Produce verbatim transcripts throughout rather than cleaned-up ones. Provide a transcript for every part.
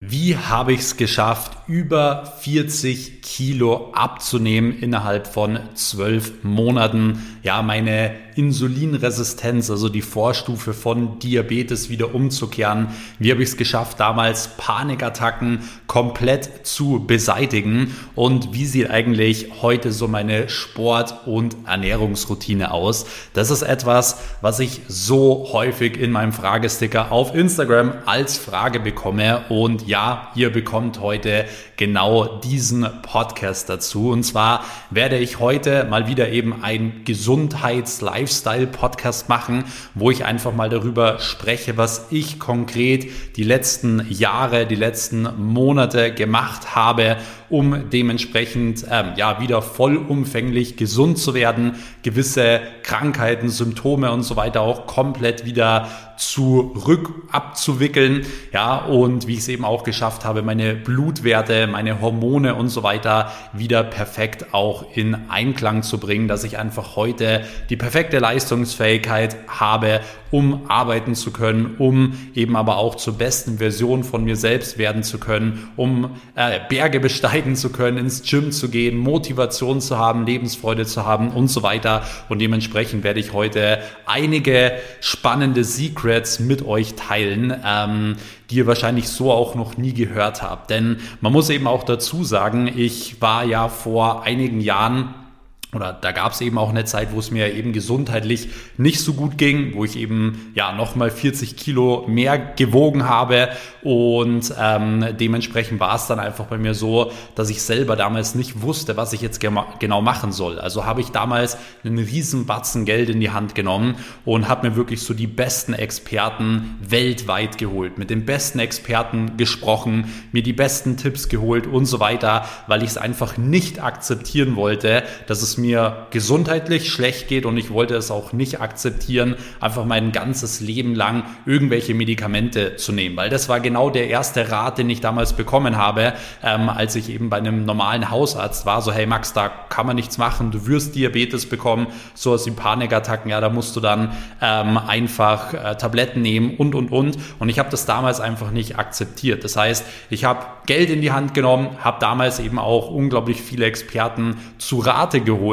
Wie habe ich es geschafft, über vierzig Kilo abzunehmen innerhalb von zwölf Monaten? Ja, meine Insulinresistenz, also die Vorstufe von Diabetes, wieder umzukehren. Wie habe ich es geschafft, damals Panikattacken komplett zu beseitigen? Und wie sieht eigentlich heute so meine Sport- und Ernährungsroutine aus? Das ist etwas, was ich so häufig in meinem Fragesticker auf Instagram als Frage bekomme. Und ja, ihr bekommt heute genau diesen Podcast dazu. Und zwar werde ich heute mal wieder eben ein Gesundheits-Lifestyle-Podcast machen, wo ich einfach mal darüber spreche, was ich konkret die letzten Jahre, die letzten Monate gemacht habe, um dementsprechend ähm, ja wieder vollumfänglich gesund zu werden, gewisse Krankheiten, Symptome und so weiter auch komplett wieder zurück abzuwickeln, ja, und wie ich es eben auch geschafft habe, meine Blutwerte, meine Hormone und so weiter wieder perfekt auch in Einklang zu bringen, dass ich einfach heute die perfekte Leistungsfähigkeit habe, um arbeiten zu können, um eben aber auch zur besten Version von mir selbst werden zu können, um äh, Berge besteigen zu können, ins Gym zu gehen, Motivation zu haben, Lebensfreude zu haben und so weiter. Und dementsprechend werde ich heute einige spannende Secrets mit euch teilen, ähm, die ihr wahrscheinlich so auch noch nie gehört habt. Denn man muss eben auch dazu sagen, ich war ja vor einigen Jahren, oder da gab es eben auch eine Zeit, wo es mir eben gesundheitlich nicht so gut ging, wo ich eben ja nochmal vierzig Kilo mehr gewogen habe und ähm, dementsprechend war es dann einfach bei mir so, dass ich selber damals nicht wusste, was ich jetzt ge- genau machen soll. Also habe ich damals einen riesen Batzen Geld in die Hand genommen und habe mir wirklich so die besten Experten weltweit geholt, mit den besten Experten gesprochen, mir die besten Tipps geholt und so weiter, weil ich es einfach nicht akzeptieren wollte, dass es mir gesundheitlich schlecht geht und ich wollte es auch nicht akzeptieren, einfach mein ganzes Leben lang irgendwelche Medikamente zu nehmen, weil das war genau der erste Rat, den ich damals bekommen habe, ähm, als ich eben bei einem normalen Hausarzt war, so hey Max, da kann man nichts machen, du wirst Diabetes bekommen, so aus den Panikattacken, ja, da musst du dann ähm, einfach äh, Tabletten nehmen und und und und ich habe das damals einfach nicht akzeptiert. Das heißt, ich habe Geld in die Hand genommen, habe damals eben auch unglaublich viele Experten zu Rate geholt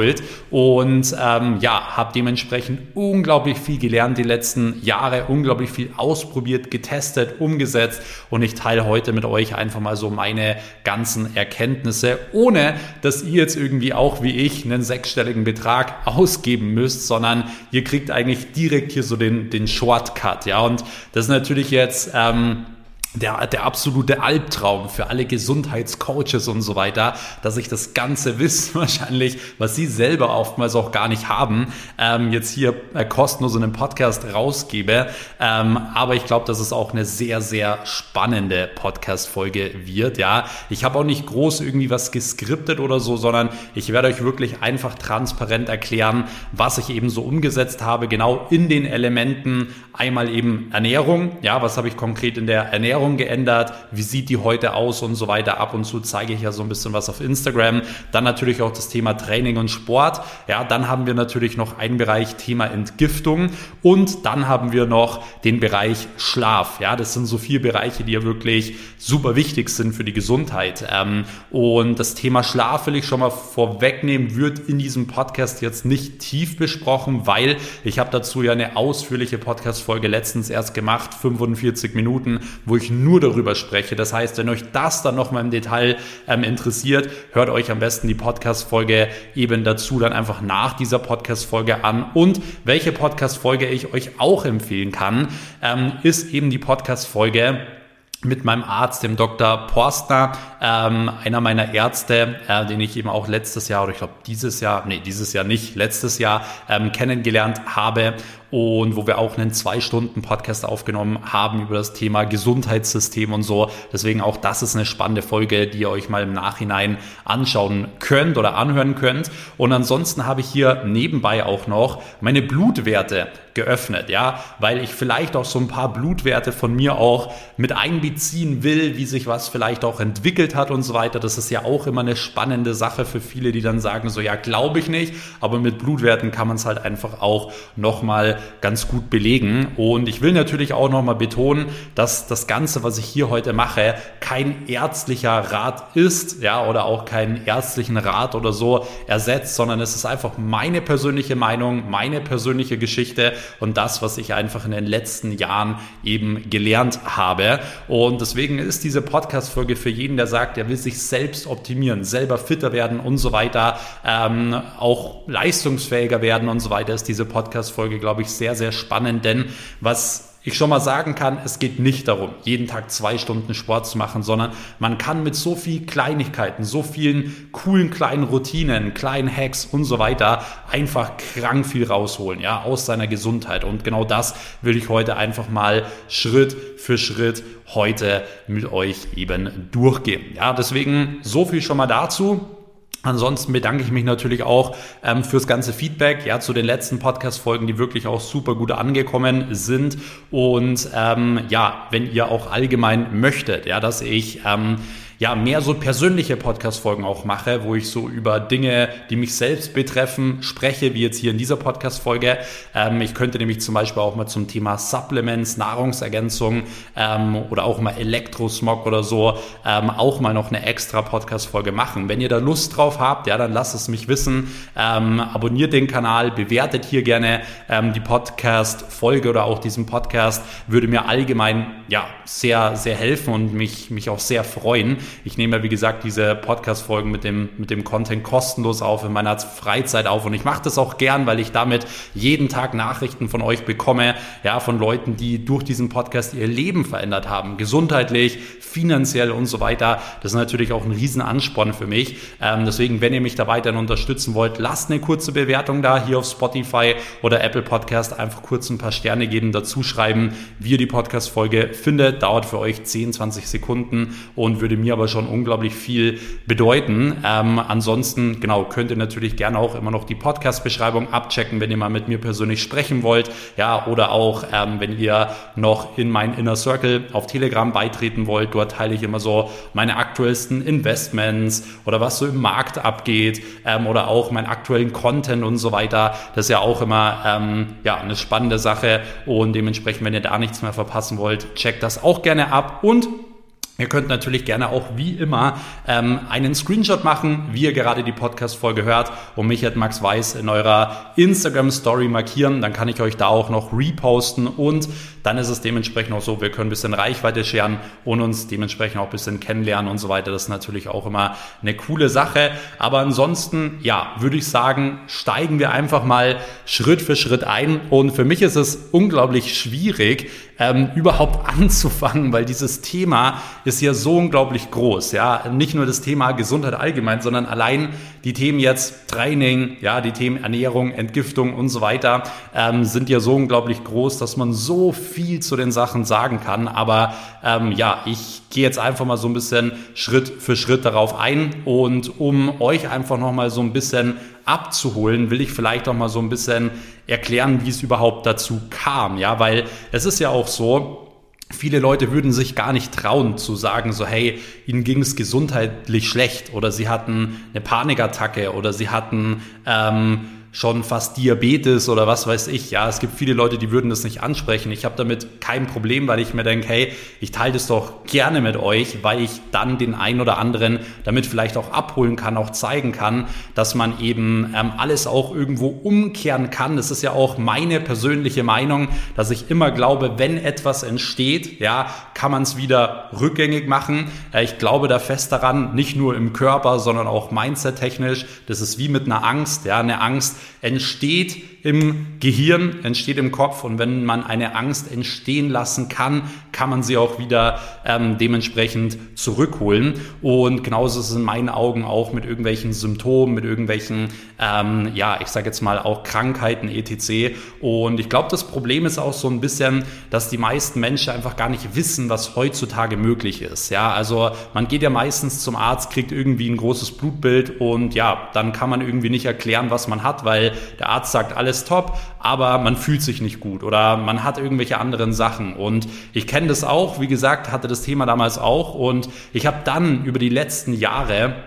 und ähm, ja, habe dementsprechend unglaublich viel gelernt die letzten Jahre, unglaublich viel ausprobiert, getestet, umgesetzt und ich teile heute mit euch einfach mal so meine ganzen Erkenntnisse, ohne dass ihr jetzt irgendwie auch wie ich einen sechsstelligen Betrag ausgeben müsst, sondern ihr kriegt eigentlich direkt hier so den, den Shortcut, ja, und das ist natürlich jetzt ähm, Der, der absolute Albtraum für alle Gesundheitscoaches und so weiter, dass ich das ganze Wissen wahrscheinlich, was sie selber oftmals auch gar nicht haben, ähm, jetzt hier äh, kostenlos in einem Podcast rausgebe. Ähm, aber ich glaube, dass es auch eine sehr, sehr spannende Podcast-Folge wird. Ja, ich habe auch nicht groß irgendwie was geskriptet oder so, sondern ich werde euch wirklich einfach transparent erklären, was ich eben so umgesetzt habe, genau in den Elementen. Einmal eben Ernährung. Ja, was habe ich konkret in der Ernährung geändert, wie sieht die heute aus und so weiter. Ab und zu zeige ich ja so ein bisschen was auf Instagram. Dann natürlich auch das Thema Training und Sport. Ja, dann haben wir natürlich noch einen Bereich Thema Entgiftung und dann haben wir noch den Bereich Schlaf. Ja, das sind so vier Bereiche, die ja wirklich super wichtig sind für die Gesundheit. Ähm, und das Thema Schlaf will ich schon mal vorwegnehmen, wird in diesem Podcast jetzt nicht tief besprochen, weil ich habe dazu ja eine ausführliche Podcast-Folge letztens erst gemacht, fünfundvierzig Minuten, wo ich nur darüber spreche. Das heißt, wenn euch das dann nochmal im Detail ähm, interessiert, hört euch am besten die Podcast-Folge eben dazu dann einfach nach dieser Podcast-Folge an. Und welche Podcast-Folge ich euch auch empfehlen kann, ähm, ist eben die Podcast-Folge mit meinem Arzt, dem Doktor Porstner, ähm, einer meiner Ärzte, äh, den ich eben auch letztes Jahr, oder ich glaube dieses Jahr, nee, dieses Jahr nicht, letztes Jahr ähm, kennengelernt habe und wo wir auch einen zwei Stunden Podcast aufgenommen haben über das Thema Gesundheitssystem und so. Deswegen auch das ist eine spannende Folge, die ihr euch mal im Nachhinein anschauen könnt oder anhören könnt. Und ansonsten habe ich hier nebenbei auch noch meine Blutwerte geöffnet, ja, weil ich vielleicht auch so ein paar Blutwerte von mir auch mit einbeziehen will, wie sich was vielleicht auch entwickelt hat und so weiter. Das ist ja auch immer eine spannende Sache für viele, die dann sagen so, ja, glaube ich nicht, aber mit Blutwerten kann man es halt einfach auch nochmal mal ganz gut belegen. Und ich will natürlich auch nochmal betonen, dass das Ganze, was ich hier heute mache, kein ärztlicher Rat ist, ja, oder auch keinen ärztlichen Rat oder so ersetzt, sondern es ist einfach meine persönliche Meinung, meine persönliche Geschichte und das, was ich einfach in den letzten Jahren eben gelernt habe. Und deswegen ist diese Podcast-Folge für jeden, der sagt, er will sich selbst optimieren, selber fitter werden und so weiter, ähm, auch leistungsfähiger werden und so weiter, ist diese Podcast-Folge, glaube ich, sehr, sehr spannend, denn was ich schon mal sagen kann, es geht nicht darum, jeden Tag zwei Stunden Sport zu machen, sondern man kann mit so viel Kleinigkeiten, so vielen coolen kleinen Routinen, kleinen Hacks und so weiter einfach krank viel rausholen, ja, aus seiner Gesundheit. Und genau das will ich heute einfach mal Schritt für Schritt heute mit euch eben durchgehen. Ja, deswegen so viel schon mal dazu. Ansonsten bedanke ich mich natürlich auch ähm, fürs ganze Feedback, ja, zu den letzten Podcast-Folgen, die wirklich auch super gut angekommen sind. Und ähm, ja, wenn ihr auch allgemein möchtet, ja, dass ich ähm, ja mehr so persönliche Podcast-Folgen auch mache, wo ich so über Dinge, die mich selbst betreffen, spreche, wie jetzt hier in dieser Podcast-Folge. Ähm, ich könnte nämlich zum Beispiel auch mal zum Thema Supplements, Nahrungsergänzung ähm, oder auch mal Elektrosmog oder so ähm, auch mal noch eine extra Podcast-Folge machen. Wenn ihr da Lust drauf habt, ja, dann lasst es mich wissen. Ähm, abonniert den Kanal, bewertet hier gerne ähm, die Podcast-Folge oder auch diesen Podcast. Würde mir allgemein ja sehr, sehr helfen und mich, mich auch sehr freuen. Ich nehme ja, wie gesagt, diese Podcast-Folgen mit dem, mit dem Content kostenlos auf, in meiner Freizeit auf und ich mache das auch gern, weil ich damit jeden Tag Nachrichten von euch bekomme, ja, von Leuten, die durch diesen Podcast ihr Leben verändert haben, gesundheitlich, finanziell und so weiter. Das ist natürlich auch ein riesen Ansporn für mich. Ähm, deswegen, wenn ihr mich da weiterhin unterstützen wollt, lasst eine kurze Bewertung da, hier auf Spotify oder Apple Podcast, einfach kurz ein paar Sterne geben, dazu schreiben, wie ihr die Podcast-Folge findet, dauert für euch zehn, zwanzig Sekunden und würde mir aber schon unglaublich viel bedeuten. Ähm, ansonsten, genau, könnt ihr natürlich gerne auch immer noch die Podcast-Beschreibung abchecken, wenn ihr mal mit mir persönlich sprechen wollt, ja, oder auch, ähm, wenn ihr noch in meinen Inner Circle auf Telegram beitreten wollt. Dort teile ich immer so meine aktuellsten Investments oder was so im Markt abgeht, ähm, oder auch meinen aktuellen Content und so weiter. Das ist ja auch immer, ähm, ja, eine spannende Sache und dementsprechend, wenn ihr da nichts mehr verpassen wollt, checkt das auch gerne ab und ihr könnt natürlich gerne auch wie immer ähm, einen Screenshot machen, wie ihr gerade die Podcast-Folge hört und mich at Max Weiß in eurer Instagram-Story markieren. Dann kann ich euch da auch noch reposten und dann ist es dementsprechend auch so, wir können ein bisschen Reichweite scheren und uns dementsprechend auch ein bisschen kennenlernen und so weiter. Das ist natürlich auch immer eine coole Sache. Aber ansonsten, ja, würde ich sagen, steigen wir einfach mal Schritt für Schritt ein. Und für mich ist es unglaublich schwierig, ähm, überhaupt anzufangen, weil dieses Thema ist ja so unglaublich groß. Ja, nicht nur das Thema Gesundheit allgemein, sondern allein die Themen jetzt Training, ja, die Themen Ernährung, Entgiftung und so weiter ähm, sind ja so unglaublich groß, dass man so viel zu den Sachen sagen kann. Aber ähm, ja, ich gehe jetzt einfach mal so ein bisschen Schritt für Schritt darauf ein und um euch einfach nochmal so ein bisschen abzuholen, will ich vielleicht auch mal so ein bisschen erklären, wie es überhaupt dazu kam. Ja, weil es ist ja auch so, viele Leute würden sich gar nicht trauen zu sagen, so hey, ihnen ging es gesundheitlich schlecht oder sie hatten eine Panikattacke oder sie hatten ähm, schon fast Diabetes oder was weiß ich. Ja, es gibt viele Leute, die würden das nicht ansprechen. Ich habe damit kein Problem, weil ich mir denke, hey, ich teile das doch gerne mit euch, weil ich dann den einen oder anderen damit vielleicht auch abholen kann, auch zeigen kann, dass man eben ähm, alles auch irgendwo umkehren kann. Das ist ja auch meine persönliche Meinung, dass ich immer glaube, wenn etwas entsteht, ja, kann man es wieder rückgängig machen. Äh, ich glaube da fest daran, nicht nur im Körper, sondern auch mindset-technisch. Das ist wie mit einer Angst. Ja, eine Angst entsteht im Gehirn, entsteht im Kopf und wenn man eine Angst entstehen lassen kann, kann man sie auch wieder ähm, dementsprechend zurückholen und genauso ist es in meinen Augen auch mit irgendwelchen Symptomen, mit irgendwelchen, ähm, ja, ich sage jetzt mal auch Krankheiten et cetera. Und ich glaube, das Problem ist auch so ein bisschen, dass die meisten Menschen einfach gar nicht wissen, was heutzutage möglich ist. Ja, also man geht ja meistens zum Arzt, kriegt irgendwie ein großes Blutbild und ja, dann kann man irgendwie nicht erklären, was man hat, weil der Arzt sagt, alles top, aber man fühlt sich nicht gut oder man hat irgendwelche anderen Sachen und ich kenne das auch, wie gesagt, hatte das Thema damals auch und ich habe dann über die letzten Jahre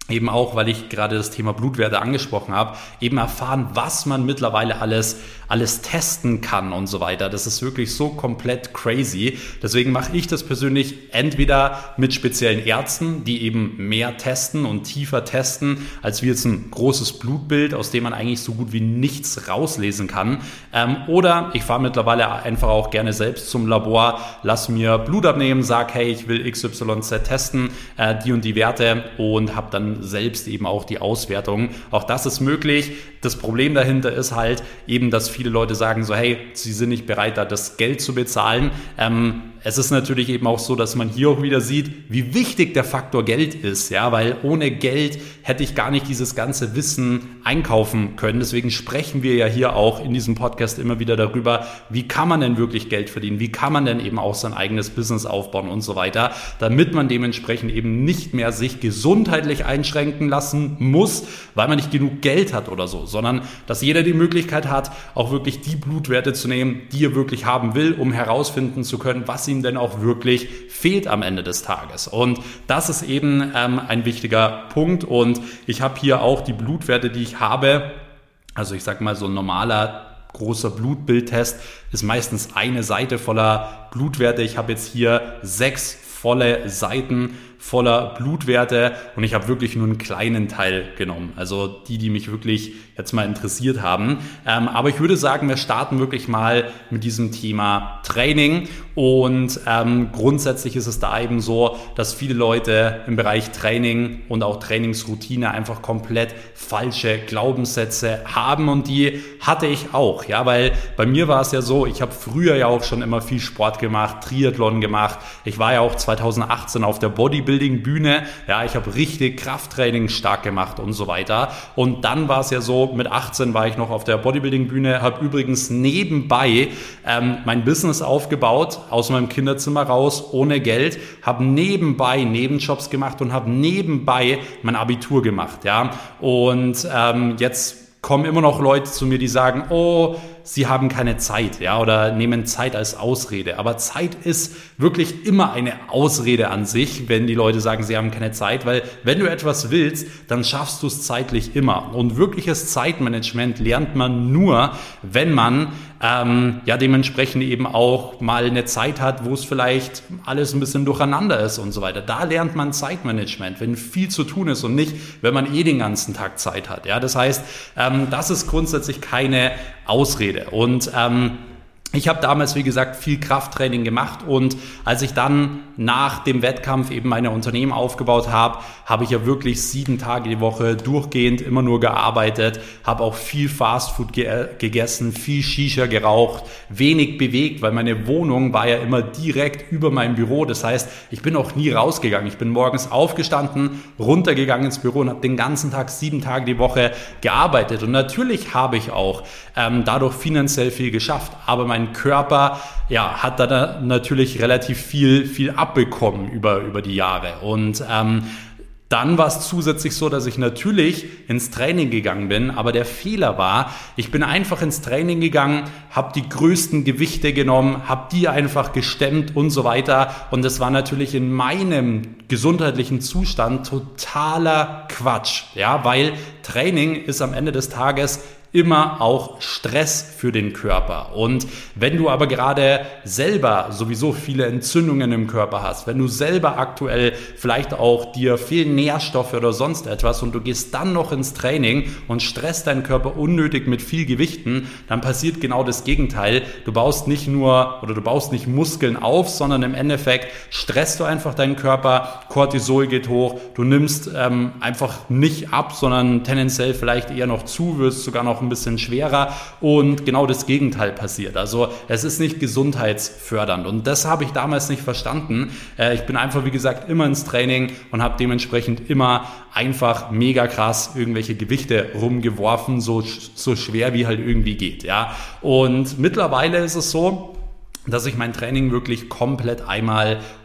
eben auch, weil ich gerade das Thema Blutwerte angesprochen habe, eben erfahren, was man mittlerweile alles, alles testen kann und so weiter. Das ist wirklich so komplett crazy. Deswegen mache ich das persönlich entweder mit speziellen Ärzten, die eben mehr testen und tiefer testen, als wie jetzt ein großes Blutbild, aus dem man eigentlich so gut wie nichts rauslesen kann. Ähm, oder ich fahre mittlerweile einfach auch gerne selbst zum Labor, lass mir Blut abnehmen, sag, hey, ich will X Y Z testen, äh, die und die Werte und habe dann selbst eben auch die Auswertung. Auch das ist möglich. Das Problem dahinter ist halt eben, dass viele Leute sagen so, hey, sie sind nicht bereit, da das Geld zu bezahlen. Ähm, es ist natürlich eben auch so, dass man hier auch wieder sieht, wie wichtig der Faktor Geld ist, ja, weil ohne Geld hätte ich gar nicht dieses ganze Wissen einkaufen können. Deswegen sprechen wir ja hier auch in diesem Podcast immer wieder darüber, wie kann man denn wirklich Geld verdienen, wie kann man denn eben auch sein eigenes Business aufbauen und so weiter, damit man dementsprechend eben nicht mehr sich gesundheitlich einschränken lassen muss, weil man nicht genug Geld hat oder so, sondern dass jeder die Möglichkeit hat, auch wirklich die Blutwerte zu nehmen, die er wirklich haben will, um herausfinden zu können, was ihm denn auch wirklich fehlt am Ende des Tages. Und das ist eben ähm, ein wichtiger Punkt. Und ich habe hier auch die Blutwerte, die ich habe. Also ich sage mal, so ein normaler großer Blutbildtest ist meistens eine Seite voller Blutwerte. Ich habe jetzt hier sechs volle Seiten voller Blutwerte und ich habe wirklich nur einen kleinen Teil genommen. Also die, die mich wirklich jetzt mal interessiert haben. Ähm, aber ich würde sagen, wir starten wirklich mal mit diesem Thema Training und ähm, grundsätzlich ist es da eben so, dass viele Leute im Bereich Training und auch Trainingsroutine einfach komplett falsche Glaubenssätze haben und die hatte ich auch, ja, weil bei mir war es ja so, ich habe früher ja auch schon immer viel Sport gemacht, Triathlon gemacht. Ich war ja auch zweitausendachtzehn auf der Bodybuilding-Bühne, ja, ich habe richtig Krafttraining stark gemacht und so weiter. Und dann war es ja so, mit achtzehn war ich noch auf der Bodybuilding-Bühne, habe übrigens nebenbei ähm, mein Business aufgebaut, aus meinem Kinderzimmer raus, ohne Geld, habe nebenbei Nebenjobs gemacht und habe nebenbei mein Abitur gemacht, ja. Und ähm, jetzt kommen immer noch Leute zu mir, die sagen, oh, sie haben keine Zeit, ja, oder nehmen Zeit als Ausrede. Aber Zeit ist wirklich immer eine Ausrede an sich, wenn die Leute sagen, sie haben keine Zeit, weil wenn du etwas willst, dann schaffst du es zeitlich immer. Und wirkliches Zeitmanagement lernt man nur, wenn man ähm, ja dementsprechend eben auch mal eine Zeit hat, wo es vielleicht alles ein bisschen durcheinander ist und so weiter. Da lernt man Zeitmanagement, wenn viel zu tun ist und nicht, wenn man eh den ganzen Tag Zeit hat. Ja, das heißt, ähm, das ist grundsätzlich keine Ausrede. Und ähm, ich habe damals, wie gesagt, viel Krafttraining gemacht und als ich dann nach dem Wettkampf eben meine Unternehmen aufgebaut habe, habe ich ja wirklich sieben Tage die Woche durchgehend immer nur gearbeitet, habe auch viel Fastfood ge- gegessen, viel Shisha geraucht, wenig bewegt, weil meine Wohnung war ja immer direkt über meinem Büro. Das heißt, ich bin auch nie rausgegangen. Ich bin morgens aufgestanden, runtergegangen ins Büro und habe den ganzen Tag, sieben Tage die Woche gearbeitet. Und natürlich habe ich auch ähm, dadurch finanziell viel geschafft, aber mein Mein Körper ja, hat da natürlich relativ viel, viel abbekommen über, über die Jahre. Und ähm, dann war es zusätzlich so, dass ich natürlich ins Training gegangen bin, aber der Fehler war, ich bin einfach ins Training gegangen, habe die größten Gewichte genommen, habe die einfach gestemmt und so weiter und das war natürlich in meinem gesundheitlichen Zustand totaler Quatsch, ja, weil Training ist am Ende des Tages immer auch Stress für den Körper. Und wenn du aber gerade selber sowieso viele Entzündungen im Körper hast, wenn du selber aktuell vielleicht auch dir fehlen Nährstoffe oder sonst etwas und du gehst dann noch ins Training und stresst deinen Körper unnötig mit viel Gewichten, dann passiert genau das Gegenteil. Du baust nicht nur oder du baust nicht Muskeln auf, sondern im Endeffekt stresst du einfach deinen Körper, Cortisol geht hoch, du nimmst ähm, einfach nicht ab, sondern tendenziell vielleicht eher noch zu, wirst sogar noch ein bisschen schwerer und genau das Gegenteil passiert. Also es ist nicht gesundheitsfördernd und das habe ich damals nicht verstanden. Ich bin einfach, wie gesagt, immer ins Training und habe dementsprechend immer einfach mega krass irgendwelche Gewichte rumgeworfen, so, so schwer wie halt irgendwie geht. Ja. Und mittlerweile ist es so, dass ich mein Training wirklich komplett einmal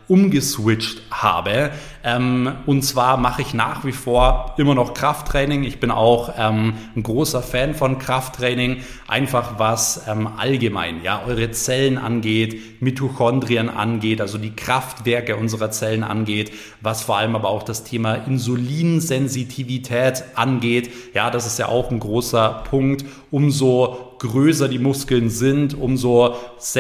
umgeswitcht habe. Ähm, und zwar mache ich nach wie vor immer noch Krafttraining. Ich bin auch ähm, ein großer Fan von Krafttraining, einfach was ähm, allgemein ja eure Zellen angeht, Mitochondrien angeht, also die Kraftwerke unserer Zellen angeht, was vor allem aber auch das Thema Insulinsensitivität angeht. Ja, das ist ja auch ein großer Punkt. Umso größer die Muskeln sind, umso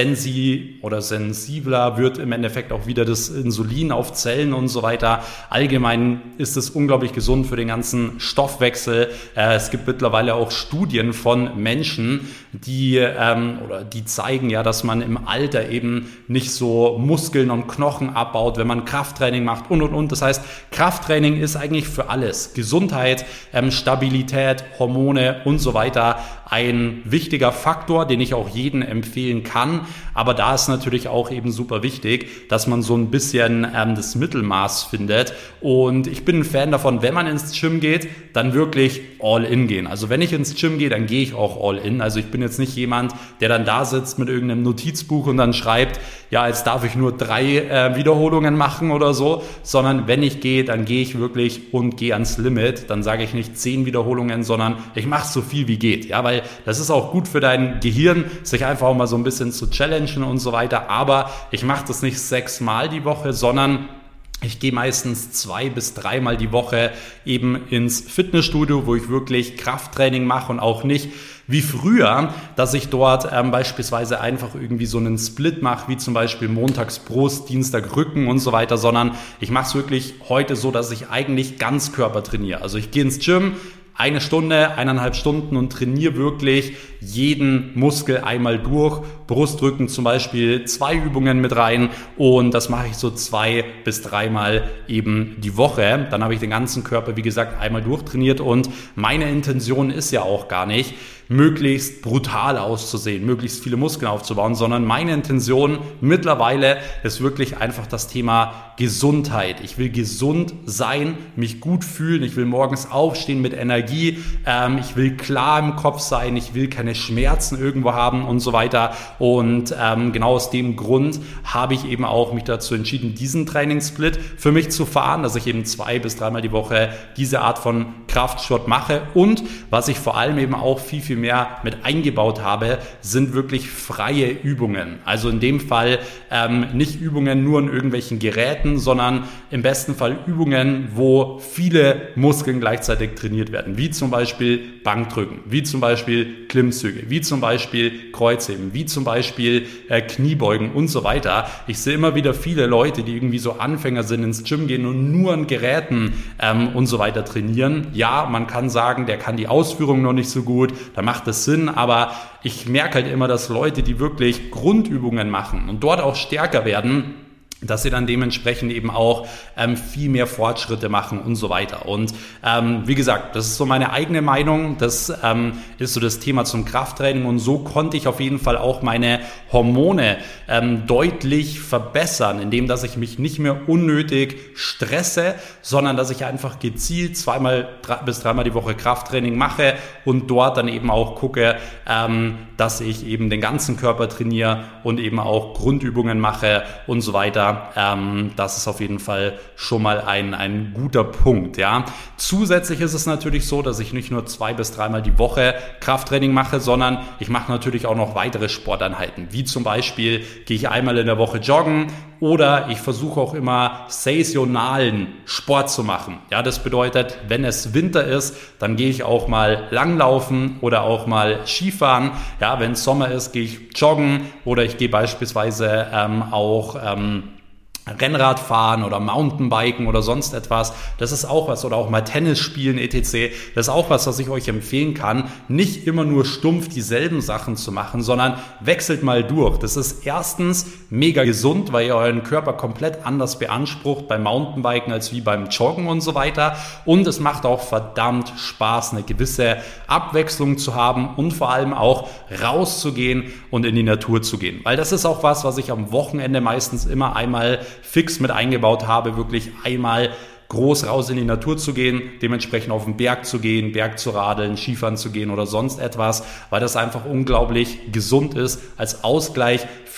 sensi oder sensibler wird im Endeffekt auch wieder das Insulin auf Zellen und so weiter. Allgemein ist es unglaublich gesund für den ganzen Stoffwechsel. Äh, es gibt mittlerweile auch Studien von Menschen, die ähm, oder die zeigen ja, dass man im Alter eben nicht so Muskeln und Knochen abbaut, wenn man Krafttraining macht und und und. Das heißt, Krafttraining ist eigentlich für alles. Gesundheit, ähm, Stabilität, Hormone und so weiter ein wichtiger Faktor, den ich auch jedem empfehlen kann. Aber da ist natürlich auch eben super wichtig, dass man so ein bisschen ähm, das Mittelmaß findet. Und ich bin ein Fan davon, wenn man ins Gym geht, dann wirklich all in gehen. Also wenn ich ins Gym gehe, dann gehe ich auch all in. Also ich bin jetzt nicht jemand, der dann da sitzt mit irgendeinem Notizbuch und dann schreibt, ja, jetzt darf ich nur drei äh, Wiederholungen machen oder so, sondern wenn ich gehe, dann gehe ich wirklich und gehe ans Limit. Dann sage ich nicht zehn Wiederholungen, sondern ich mache so viel wie geht. Ja, weil das ist auch gut für dein Gehirn, sich einfach auch mal so ein bisschen zu challengen und so weiter. Aber ich mache das nicht sechsmal die Woche, sondern ich gehe meistens zwei bis dreimal die Woche eben ins Fitnessstudio, wo ich wirklich Krafttraining mache und auch nicht wie früher, dass ich dort ähm, beispielsweise einfach irgendwie so einen Split mache, wie zum Beispiel montags Brust, Dienstag Rücken und so weiter, sondern ich mache es wirklich heute so, dass ich eigentlich Ganzkörper trainiere. Also ich gehe ins Gym, eine Stunde, eineinhalb Stunden und trainiere wirklich jeden Muskel einmal durch. Brustrücken zum Beispiel zwei Übungen mit rein und das mache ich so zwei bis dreimal eben die Woche. Dann habe ich den ganzen Körper, wie gesagt, einmal durchtrainiert und meine Intention ist ja auch gar nicht, möglichst brutal auszusehen, möglichst viele Muskeln aufzubauen, sondern meine Intention mittlerweile ist wirklich einfach das Thema Gesundheit. Ich will gesund sein, mich gut fühlen, ich will morgens aufstehen mit Energie, ähm, ich will klar im Kopf sein, ich will keine Schmerzen irgendwo haben und so weiter. Und ähm, genau aus dem Grund habe ich eben auch mich dazu entschieden, diesen Trainingssplit für mich zu fahren, dass ich eben zwei bis dreimal die Woche diese Art von Kraftsport mache. Und was ich vor allem eben auch viel, viel mehr mit eingebaut habe, sind wirklich freie Übungen. Also in dem Fall ähm, nicht Übungen nur in irgendwelchen Geräten, sondern im besten Fall Übungen, wo viele Muskeln gleichzeitig trainiert werden, wie zum Beispiel Bankdrücken, wie zum Beispiel Klimmzüge, wie zum Beispiel Kreuzheben, wie zum Beispiel äh, Kniebeugen und so weiter. Ich sehe immer wieder viele Leute, die irgendwie so Anfänger sind, ins Gym gehen und nur an Geräten ähm, und so weiter trainieren. Ja, man kann sagen, der kann die Ausführung noch nicht so gut, da macht das Sinn, aber ich merke halt immer, dass Leute, die wirklich Grundübungen machen und dort auch stärker werden, dass sie dann dementsprechend eben auch ähm, viel mehr Fortschritte machen und so weiter. Und ähm, wie gesagt, das ist so meine eigene Meinung, das ähm, ist so das Thema zum Krafttraining und so konnte ich auf jeden Fall auch meine Hormone ähm, deutlich verbessern, indem dass ich mich nicht mehr unnötig stresse, sondern dass ich einfach gezielt zweimal drei, bis dreimal die Woche Krafttraining mache und dort dann eben auch gucke, ähm, dass ich eben den ganzen Körper trainiere und eben auch Grundübungen mache und so weiter. Ähm, das ist auf jeden Fall schon mal ein, ein guter Punkt. Ja. Zusätzlich ist es natürlich so, dass ich nicht nur zwei bis dreimal die Woche Krafttraining mache, sondern ich mache natürlich auch noch weitere Sporteinheiten, wie zum Beispiel gehe ich einmal in der Woche joggen oder ich versuche auch immer saisonalen Sport zu machen. Ja, das bedeutet, wenn es Winter ist, dann gehe ich auch mal langlaufen oder auch mal Skifahren. Ja, wenn es Sommer ist, gehe ich joggen oder ich gehe beispielsweise ähm, auch ähm, Rennrad fahren oder Mountainbiken oder sonst etwas, das ist auch was, oder auch mal Tennis spielen et cetera. Das ist auch was, was ich euch empfehlen kann, nicht immer nur stumpf dieselben Sachen zu machen, sondern wechselt mal durch. Das ist erstens mega gesund, weil ihr euren Körper komplett anders beansprucht beim Mountainbiken als wie beim Joggen und so weiter, und es macht auch verdammt Spaß, eine gewisse Abwechslung zu haben und vor allem auch rauszugehen und in die Natur zu gehen, weil das ist auch was, was ich am Wochenende meistens immer einmal fix mit eingebaut habe, wirklich einmal groß raus in die Natur zu gehen, dementsprechend auf den Berg zu gehen, Berg zu radeln, Skifahren zu gehen oder sonst etwas, weil das einfach unglaublich gesund ist als Ausgleich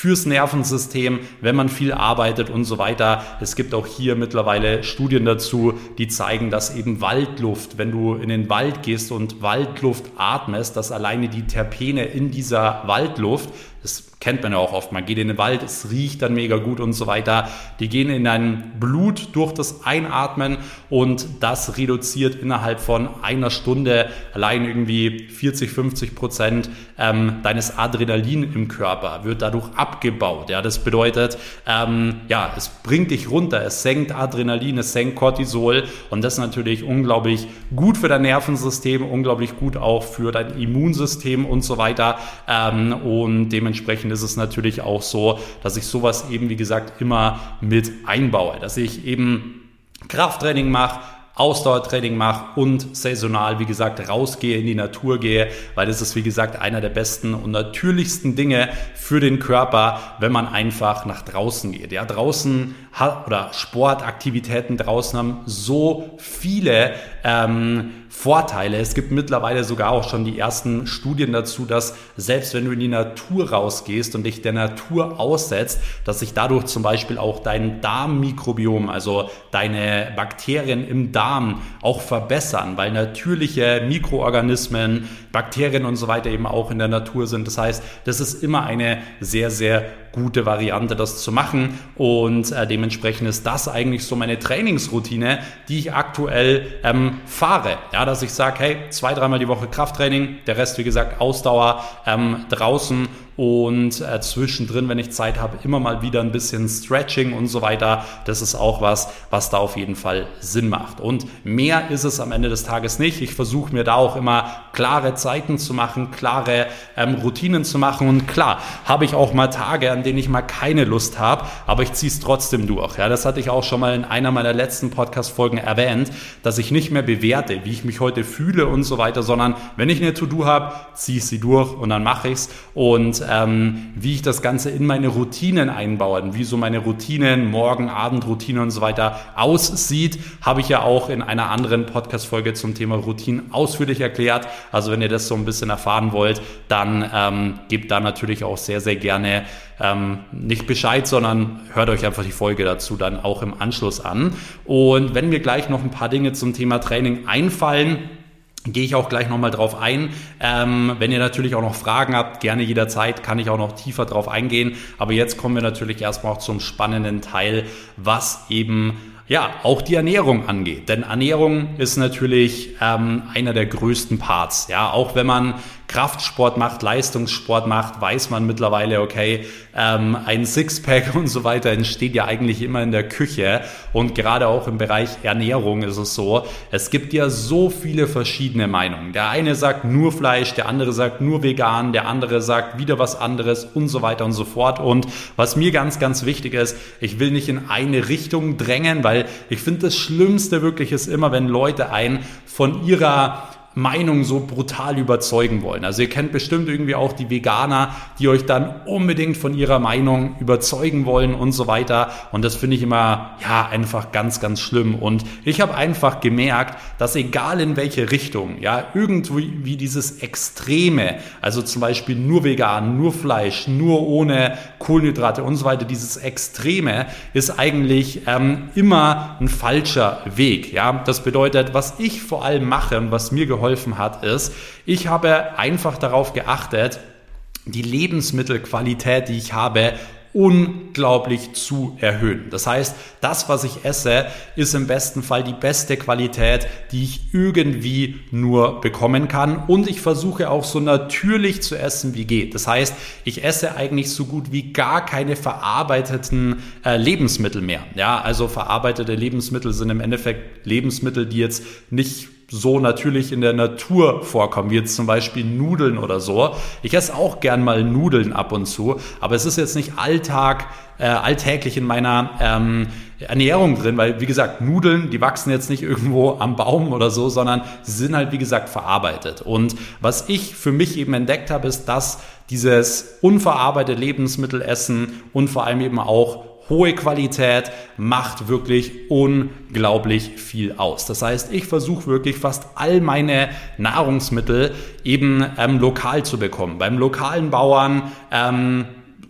fürs Nervensystem, wenn man viel arbeitet und so weiter. Es gibt auch hier mittlerweile Studien dazu, die zeigen, dass eben Waldluft, wenn du in den Wald gehst und Waldluft atmest, dass alleine die Terpene in dieser Waldluft, das kennt man ja auch oft, man geht in den Wald, es riecht dann mega gut und so weiter, die gehen in dein Blut durch das Einatmen und das reduziert innerhalb von einer Stunde allein irgendwie vierzig, fünfzig Prozent ähm, deines Adrenalin im Körper, wird dadurch abgebaut. Ja, das bedeutet, ähm, ja, es bringt dich runter, es senkt Adrenalin, es senkt Cortisol und das ist natürlich unglaublich gut für dein Nervensystem, unglaublich gut auch für dein Immunsystem und so weiter ähm, und dementsprechend ist es natürlich auch so, dass ich sowas eben, wie gesagt, immer mit einbaue, dass ich eben Krafttraining mache, Ausdauertraining mache und saisonal, wie gesagt, rausgehe, in die Natur gehe, weil das ist, wie gesagt, einer der besten und natürlichsten Dinge für den Körper, wenn man einfach nach draußen geht. Ja, draußen hat, oder Sportaktivitäten draußen haben so viele ähm, Vorteile. Es gibt mittlerweile sogar auch schon die ersten Studien dazu, dass selbst wenn du in die Natur rausgehst und dich der Natur aussetzt, dass sich dadurch zum Beispiel auch dein Darmmikrobiom, also deine Bakterien im Darm auch verbessern, weil natürliche Mikroorganismen, Bakterien und so weiter eben auch in der Natur sind. Das heißt, das ist immer eine sehr, sehr gute Variante, das zu machen und äh, dementsprechend ist das eigentlich so meine Trainingsroutine, die ich aktuell ähm, fahre. Ja, dass ich sage, hey, zwei, dreimal die Woche Krafttraining, der Rest, wie gesagt, Ausdauer ähm, draußen und äh, zwischendrin, wenn ich Zeit habe, immer mal wieder ein bisschen Stretching und so weiter. Das ist auch was, was da auf jeden Fall Sinn macht. Und mehr ist es am Ende des Tages nicht. Ich versuche mir da auch immer klare Zeiten zu machen, klare ähm, Routinen zu machen. Und klar, habe ich auch mal Tage, an denen ich mal keine Lust habe, aber ich ziehe es trotzdem durch. Ja, das hatte ich auch schon mal in einer meiner letzten Podcast-Folgen erwähnt, dass ich nicht mehr bewerte, wie ich mich heute fühle und so weiter, sondern wenn ich eine To-Do habe, ziehe ich sie durch und dann mache ich es. Und ähm, wie ich das Ganze in meine Routinen einbaue und wie so meine Routinen, Morgen-, Abendroutine und so weiter aussieht, habe ich ja auch in einer anderen Podcast-Folge zum Thema Routinen ausführlich erklärt. Also wenn ihr das so ein bisschen erfahren wollt, dann ähm, gebt da natürlich auch sehr, sehr gerne ähm, nicht Bescheid, sondern hört euch einfach die Folge dazu dann auch im Anschluss an. Und wenn mir gleich noch ein paar Dinge zum Thema Training einfallen, gehe ich auch gleich nochmal drauf ein. Ähm, wenn ihr natürlich auch noch Fragen habt, gerne jederzeit, kann ich auch noch tiefer drauf eingehen. Aber jetzt kommen wir natürlich erstmal auch zum spannenden Teil, was eben ja auch die Ernährung angeht. Denn Ernährung ist natürlich ähm, einer der größten Parts. Ja, auch wenn man Kraftsport macht, Leistungssport macht, weiß man mittlerweile, okay, ähm, ein Sixpack und so weiter entsteht ja eigentlich immer in der Küche und gerade auch im Bereich Ernährung ist es so, es gibt ja so viele verschiedene Meinungen. Der eine sagt nur Fleisch, der andere sagt nur vegan, der andere sagt wieder was anderes und so weiter und so fort. Und was mir ganz, ganz wichtig ist, ich will nicht in eine Richtung drängen, weil ich finde, das Schlimmste wirklich ist immer, wenn Leute einen von ihrer Meinung so brutal überzeugen wollen. Also ihr kennt bestimmt irgendwie auch die Veganer, die euch dann unbedingt von ihrer Meinung überzeugen wollen und so weiter. Und das finde ich immer, ja, einfach ganz, ganz schlimm. Und ich habe einfach gemerkt, dass egal in welche Richtung, ja, irgendwie dieses Extreme, also zum Beispiel nur vegan, nur Fleisch, nur ohne Kohlenhydrate und so weiter, dieses Extreme ist eigentlich ähm, immer ein falscher Weg. Ja, das bedeutet, was ich vor allem mache und was mir geholfen hat, ist, ich habe einfach darauf geachtet, die Lebensmittelqualität, die ich habe, unglaublich zu erhöhen. Das heißt, das, was ich esse, ist im besten Fall die beste Qualität, die ich irgendwie nur bekommen kann. Und ich versuche auch so natürlich zu essen, wie geht. Das heißt, ich esse eigentlich so gut wie gar keine verarbeiteten äh, Lebensmittel mehr. Ja, also verarbeitete Lebensmittel sind im Endeffekt Lebensmittel, die jetzt nicht so natürlich in der Natur vorkommen, wie jetzt zum Beispiel Nudeln oder so. Ich esse auch gern mal Nudeln ab und zu, aber es ist jetzt nicht Alltag, äh, alltäglich in meiner ähm, Ernährung drin, weil wie gesagt, Nudeln, die wachsen jetzt nicht irgendwo am Baum oder so, sondern sie sind halt wie gesagt verarbeitet. Und was ich für mich eben entdeckt habe, ist, dass dieses unverarbeitete Lebensmittelessen und vor allem eben auch hohe Qualität macht wirklich unglaublich viel aus. Das heißt, ich versuche wirklich fast all meine Nahrungsmittel eben ähm, lokal zu bekommen. Beim lokalen Bauern, ähm,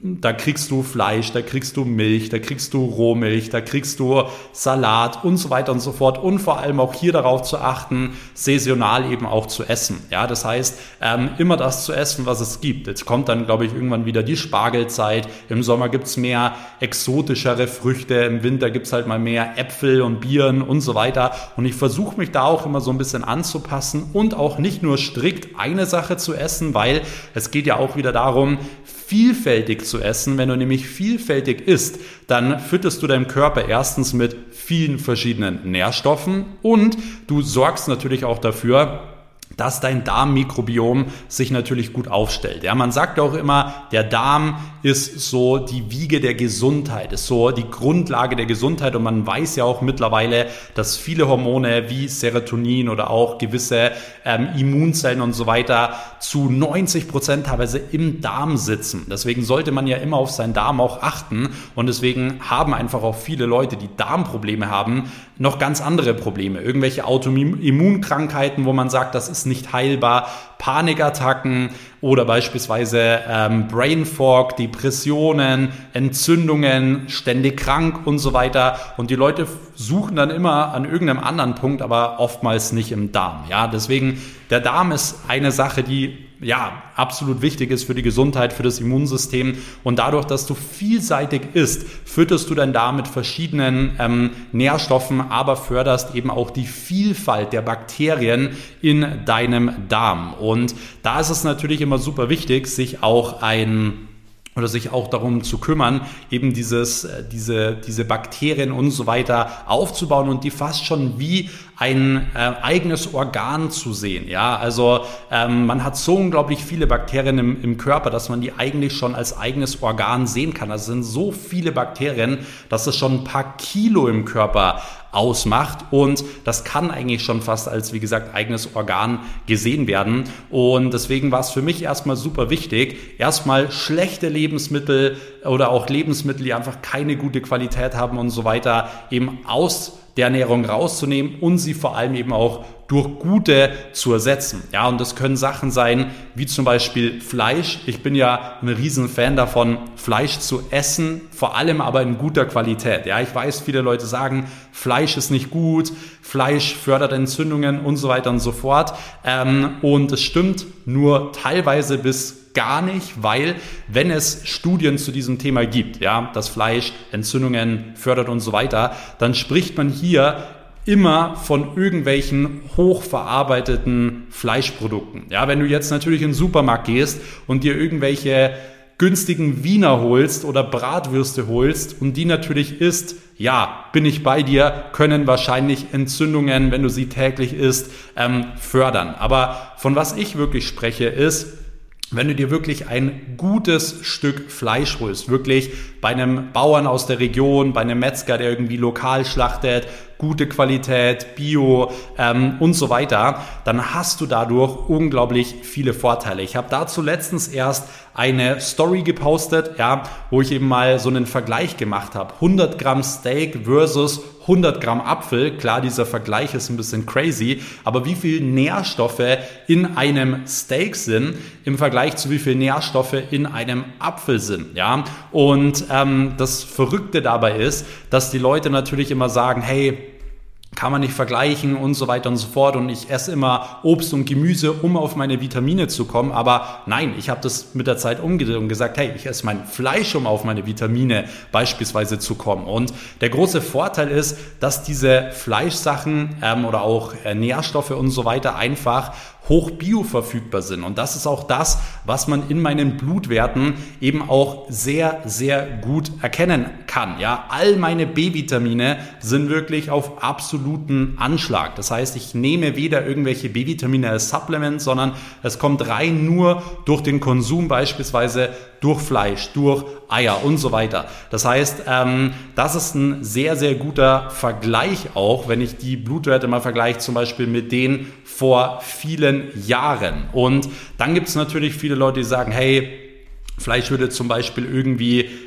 da kriegst du Fleisch, da kriegst du Milch, da kriegst du Rohmilch, da kriegst du Salat und so weiter und so fort. Und vor allem auch hier darauf zu achten, saisonal eben auch zu essen. Ja, das heißt, ähm, immer das zu essen, was es gibt. Jetzt kommt dann, glaube ich, irgendwann wieder die Spargelzeit. Im Sommer gibt's mehr exotischere Früchte. Im Winter gibt's halt mal mehr Äpfel und Birnen und so weiter. Und ich versuche mich da auch immer so ein bisschen anzupassen und auch nicht nur strikt eine Sache zu essen, weil es geht ja auch wieder darum, vielfältig zu essen. Wenn du nämlich vielfältig isst, dann fütterst du deinem Körper erstens mit vielen verschiedenen Nährstoffen und du sorgst natürlich auch dafür, dass dein Darmmikrobiom sich natürlich gut aufstellt. Ja, man sagt auch immer, der Darm ist so die Wiege der Gesundheit, ist so die Grundlage der Gesundheit und man weiß ja auch mittlerweile, dass viele Hormone wie Serotonin oder auch gewisse ähm, Immunzellen und so weiter zu neunzig Prozent teilweise im Darm sitzen. Deswegen sollte man ja immer auf seinen Darm auch achten und deswegen haben einfach auch viele Leute, die Darmprobleme haben, noch ganz andere Probleme. Irgendwelche Autoimmunkrankheiten, wo man sagt, das ist nicht heilbar, Panikattacken oder beispielsweise ähm, Brain Fog, Depressionen, Entzündungen, ständig krank und so weiter. Und die Leute suchen dann immer an irgendeinem anderen Punkt, aber oftmals nicht im Darm. Ja, deswegen, der Darm ist eine Sache, die ja absolut wichtig ist für die Gesundheit, für das Immunsystem. Und dadurch, dass du vielseitig isst, fütterst du deinen Darm mit verschiedenen ähm, Nährstoffen, aber förderst eben auch die Vielfalt der Bakterien in deinem Darm. Und da ist es natürlich immer super wichtig, sich auch ein oder sich auch darum zu kümmern, eben dieses, diese, diese Bakterien und so weiter aufzubauen und die fast schon wie ein äh, eigenes Organ zu sehen. Ja, also ähm, man hat so unglaublich viele Bakterien im, im Körper, dass man die eigentlich schon als eigenes Organ sehen kann. Also es sind so viele Bakterien, dass es schon ein paar Kilo im Körper ausmacht und das kann eigentlich schon fast als, wie gesagt, eigenes Organ gesehen werden und deswegen war es für mich erstmal super wichtig, erstmal schlechte Lebensmittel oder auch Lebensmittel, die einfach keine gute Qualität haben und so weiter, eben aus der Ernährung rauszunehmen und sie vor allem eben auch durch gute zu ersetzen. Ja, und das können Sachen sein, wie zum Beispiel Fleisch. Ich bin ja ein riesen Fan davon, Fleisch zu essen, vor allem aber in guter Qualität. Ja, ich weiß, viele Leute sagen, Fleisch ist nicht gut, Fleisch fördert Entzündungen und so weiter und so fort. Ähm, und es stimmt nur teilweise bis gar nicht, weil wenn es Studien zu diesem Thema gibt, ja, dass Fleisch Entzündungen fördert und so weiter, dann spricht man hier immer von irgendwelchen hochverarbeiteten Fleischprodukten. Ja, wenn du jetzt natürlich in den Supermarkt gehst und dir irgendwelche günstigen Wiener holst oder Bratwürste holst und die natürlich isst, ja, bin ich bei dir, können wahrscheinlich Entzündungen, wenn du sie täglich isst, ähm, fördern. Aber von was ich wirklich spreche ist, wenn du dir wirklich ein gutes Stück Fleisch holst, wirklich bei einem Bauern aus der Region, bei einem Metzger, der irgendwie lokal schlachtet, gute Qualität, Bio ähm, und so weiter, dann hast du dadurch unglaublich viele Vorteile. Ich habe dazu letztens erst eine Story gepostet, ja, wo ich eben mal so einen Vergleich gemacht habe. hundert Gramm Steak versus hundert Gramm Apfel. Klar, dieser Vergleich ist ein bisschen crazy, aber wie viel Nährstoffe in einem Steak sind im Vergleich zu wie viel Nährstoffe in einem Apfel sind, ja. Und ähm, das Verrückte dabei ist, dass die Leute natürlich immer sagen, hey, kann man nicht vergleichen und so weiter und so fort und ich esse immer Obst und Gemüse, um auf meine Vitamine zu kommen, aber nein, ich habe das mit der Zeit umgedreht und gesagt, hey, ich esse mein Fleisch, um auf meine Vitamine beispielsweise zu kommen und der große Vorteil ist, dass diese Fleischsachen ähm, oder auch äh, Nährstoffe und so weiter einfach hoch bioverfügbar sind und das ist auch das, was man in meinen Blutwerten eben auch sehr, sehr gut erkennen kann. Ja, all meine B-Vitamine sind wirklich auf absoluten Anschlag. Das heißt, ich nehme weder irgendwelche B-Vitamine als Supplement, sondern es kommt rein nur durch den Konsum beispielsweise durch Fleisch, durch Eier und so weiter. Das heißt, ähm, das ist ein sehr, sehr guter Vergleich auch, wenn ich die Blutwerte mal vergleiche, zum Beispiel mit denen vor vielen Jahren. Und dann gibt es natürlich viele Leute, die sagen, hey, Fleisch würde zum Beispiel irgendwie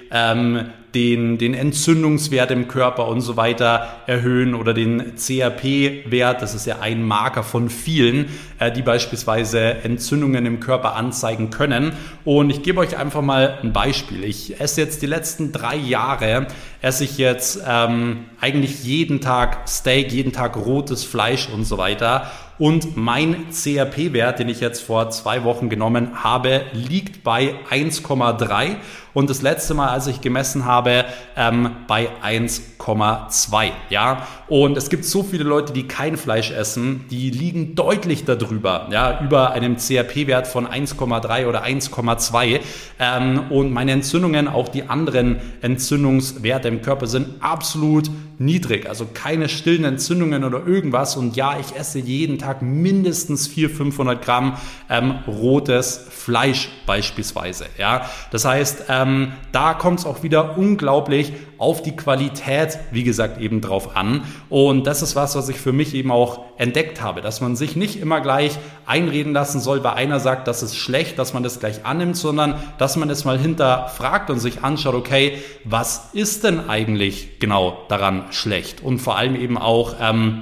ähm, den, den Entzündungswert im Körper und so weiter erhöhen oder den C R P-Wert. Das ist ja ein Marker von vielen, äh, die beispielsweise Entzündungen im Körper anzeigen können. Und ich gebe euch einfach mal ein Beispiel. Ich esse jetzt die letzten drei Jahre, esse ich jetzt ähm, eigentlich jeden Tag Steak, jeden Tag rotes Fleisch und so weiter. Und mein C R P-Wert, den ich jetzt vor zwei Wochen genommen habe, liegt bei eins Komma drei und das letzte Mal, als ich gemessen habe, ähm, bei eins Komma zwei. Ja? Und es gibt so viele Leute, die kein Fleisch essen, die liegen deutlich darüber, ja, über einem C R P-Wert von eins Komma drei oder eins Komma zwei. Ähm, und meine Entzündungen, auch die anderen Entzündungswerte im Körper sind absolut niedrig, also keine stillen Entzündungen oder irgendwas. Und ja, ich esse jeden Tag mindestens vierhundert, fünfhundert Gramm ähm, rotes Fleisch beispielsweise. Ja, das heißt, ähm, da kommt es auch wieder unglaublich auf die Qualität, wie gesagt, eben drauf an. Und das ist was, was ich für mich eben auch entdeckt habe, dass man sich nicht immer gleich einreden lassen soll, weil einer sagt, das ist schlecht, dass man das gleich annimmt, sondern dass man es mal hinterfragt und sich anschaut, okay, was ist denn eigentlich genau daran schlecht? Und vor allem eben auch, ähm,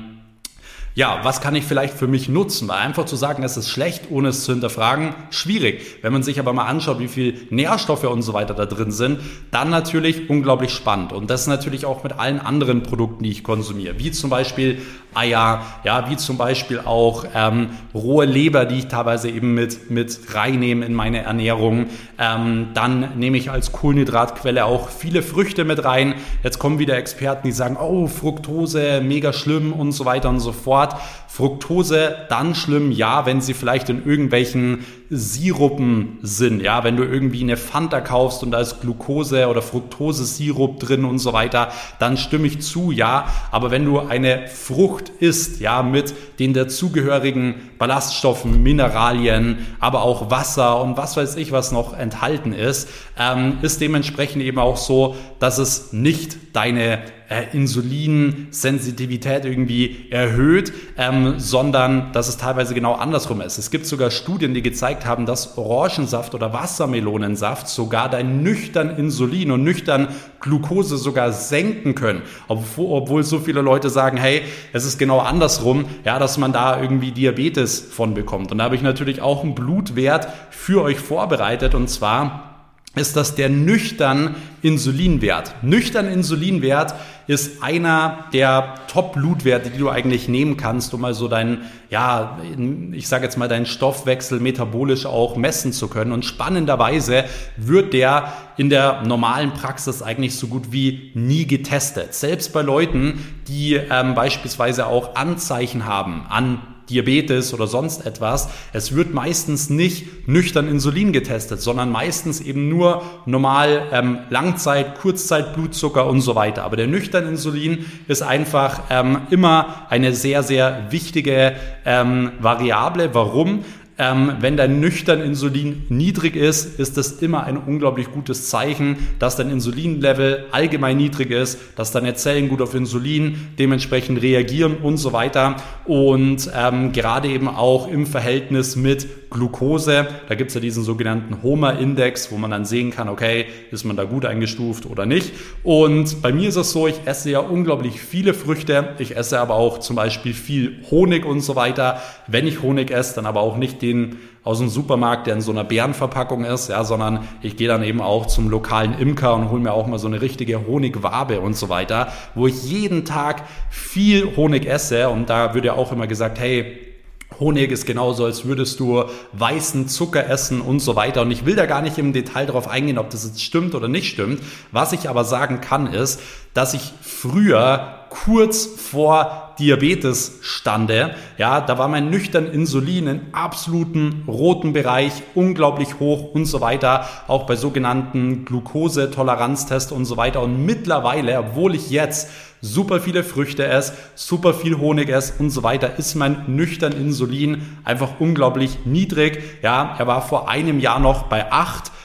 ja, was kann ich vielleicht für mich nutzen? Weil einfach zu sagen, es ist schlecht, ohne es zu hinterfragen, schwierig. Wenn man sich aber mal anschaut, wie viel Nährstoffe und so weiter da drin sind, dann natürlich unglaublich spannend. Und das natürlich auch mit allen anderen Produkten, die ich konsumiere, wie zum Beispiel Eier, ja, wie zum Beispiel auch ähm, rohe Leber, die ich teilweise eben mit, mit reinnehme in meine Ernährung. Ähm, dann nehme ich als Kohlenhydratquelle auch viele Früchte mit rein. Jetzt kommen wieder Experten, die sagen, oh, Fructose, mega schlimm und so weiter und so fort. Fructose dann schlimm, ja, wenn sie vielleicht in irgendwelchen Sirupen sind, ja, wenn du irgendwie eine Fanta kaufst und da ist Glucose oder Fructose-Sirup drin und so weiter, dann stimme ich zu, ja, aber wenn du eine Frucht isst, ja, mit den dazugehörigen Ballaststoffen, Mineralien, aber auch Wasser und was weiß ich, was noch enthalten ist, ähm, ist dementsprechend eben auch so, dass es nicht deine äh, Insulinsensitivität irgendwie erhöht, ähm, sondern dass es teilweise genau andersrum ist. Es gibt sogar Studien, die gezeigt haben, dass Orangensaft oder Wassermelonensaft sogar dein nüchtern Insulin und nüchtern Glucose sogar senken können, obwohl, obwohl so viele Leute sagen, hey, es ist genau andersrum, ja, dass man da irgendwie Diabetes von bekommt. Und da habe ich natürlich auch einen Blutwert für euch vorbereitet, und zwar ist das der nüchtern Insulinwert. Nüchtern Insulinwert ist einer der Top-Blutwerte, die du eigentlich nehmen kannst, um mal so deinen, ja, ich sage jetzt mal, deinen Stoffwechsel metabolisch auch messen zu können. Und spannenderweise wird der in der normalen Praxis eigentlich so gut wie nie getestet. Selbst bei Leuten, die ähm, beispielsweise auch Anzeichen haben an Diabetes oder sonst etwas. Es wird meistens nicht nüchtern Insulin getestet, sondern meistens eben nur normal ähm, Langzeit, Kurzzeit Blutzucker und so weiter. Aber der nüchtern Insulin ist einfach ähm, immer eine sehr, sehr wichtige ähm, Variable. Warum? Ähm, wenn dein nüchtern Insulin niedrig ist, ist das immer ein unglaublich gutes Zeichen, dass dein Insulinlevel allgemein niedrig ist, dass deine Zellen gut auf Insulin dementsprechend reagieren und so weiter. Und ähm, gerade eben auch im Verhältnis mit Glucose, da gibt es ja diesen sogenannten Homer-Index, wo man dann sehen kann, okay, ist man da gut eingestuft oder nicht. Und bei mir ist es so, ich esse ja unglaublich viele Früchte, ich esse aber auch zum Beispiel viel Honig und so weiter. Wenn ich Honig esse, dann aber auch nicht den aus dem Supermarkt, der in so einer Bärenverpackung ist, ja, sondern ich gehe dann eben auch zum lokalen Imker und hole mir auch mal so eine richtige Honigwabe und so weiter, wo ich jeden Tag viel Honig esse. Und da wird ja auch immer gesagt, hey, Honig ist genauso, als würdest du weißen Zucker essen und so weiter. Und ich will da gar nicht im Detail darauf eingehen, ob das jetzt stimmt oder nicht stimmt. Was ich aber sagen kann, ist, dass ich früher kurz vor Diabetes stande, ja, da war mein nüchtern Insulin im absoluten roten Bereich, unglaublich hoch und so weiter, auch bei sogenannten Glukosetoleranztests und so weiter. Und mittlerweile, obwohl ich jetzt super viele Früchte esse, super viel Honig esse und so weiter, ist mein nüchtern Insulin einfach unglaublich niedrig. Ja, er war vor einem Jahr noch bei acht.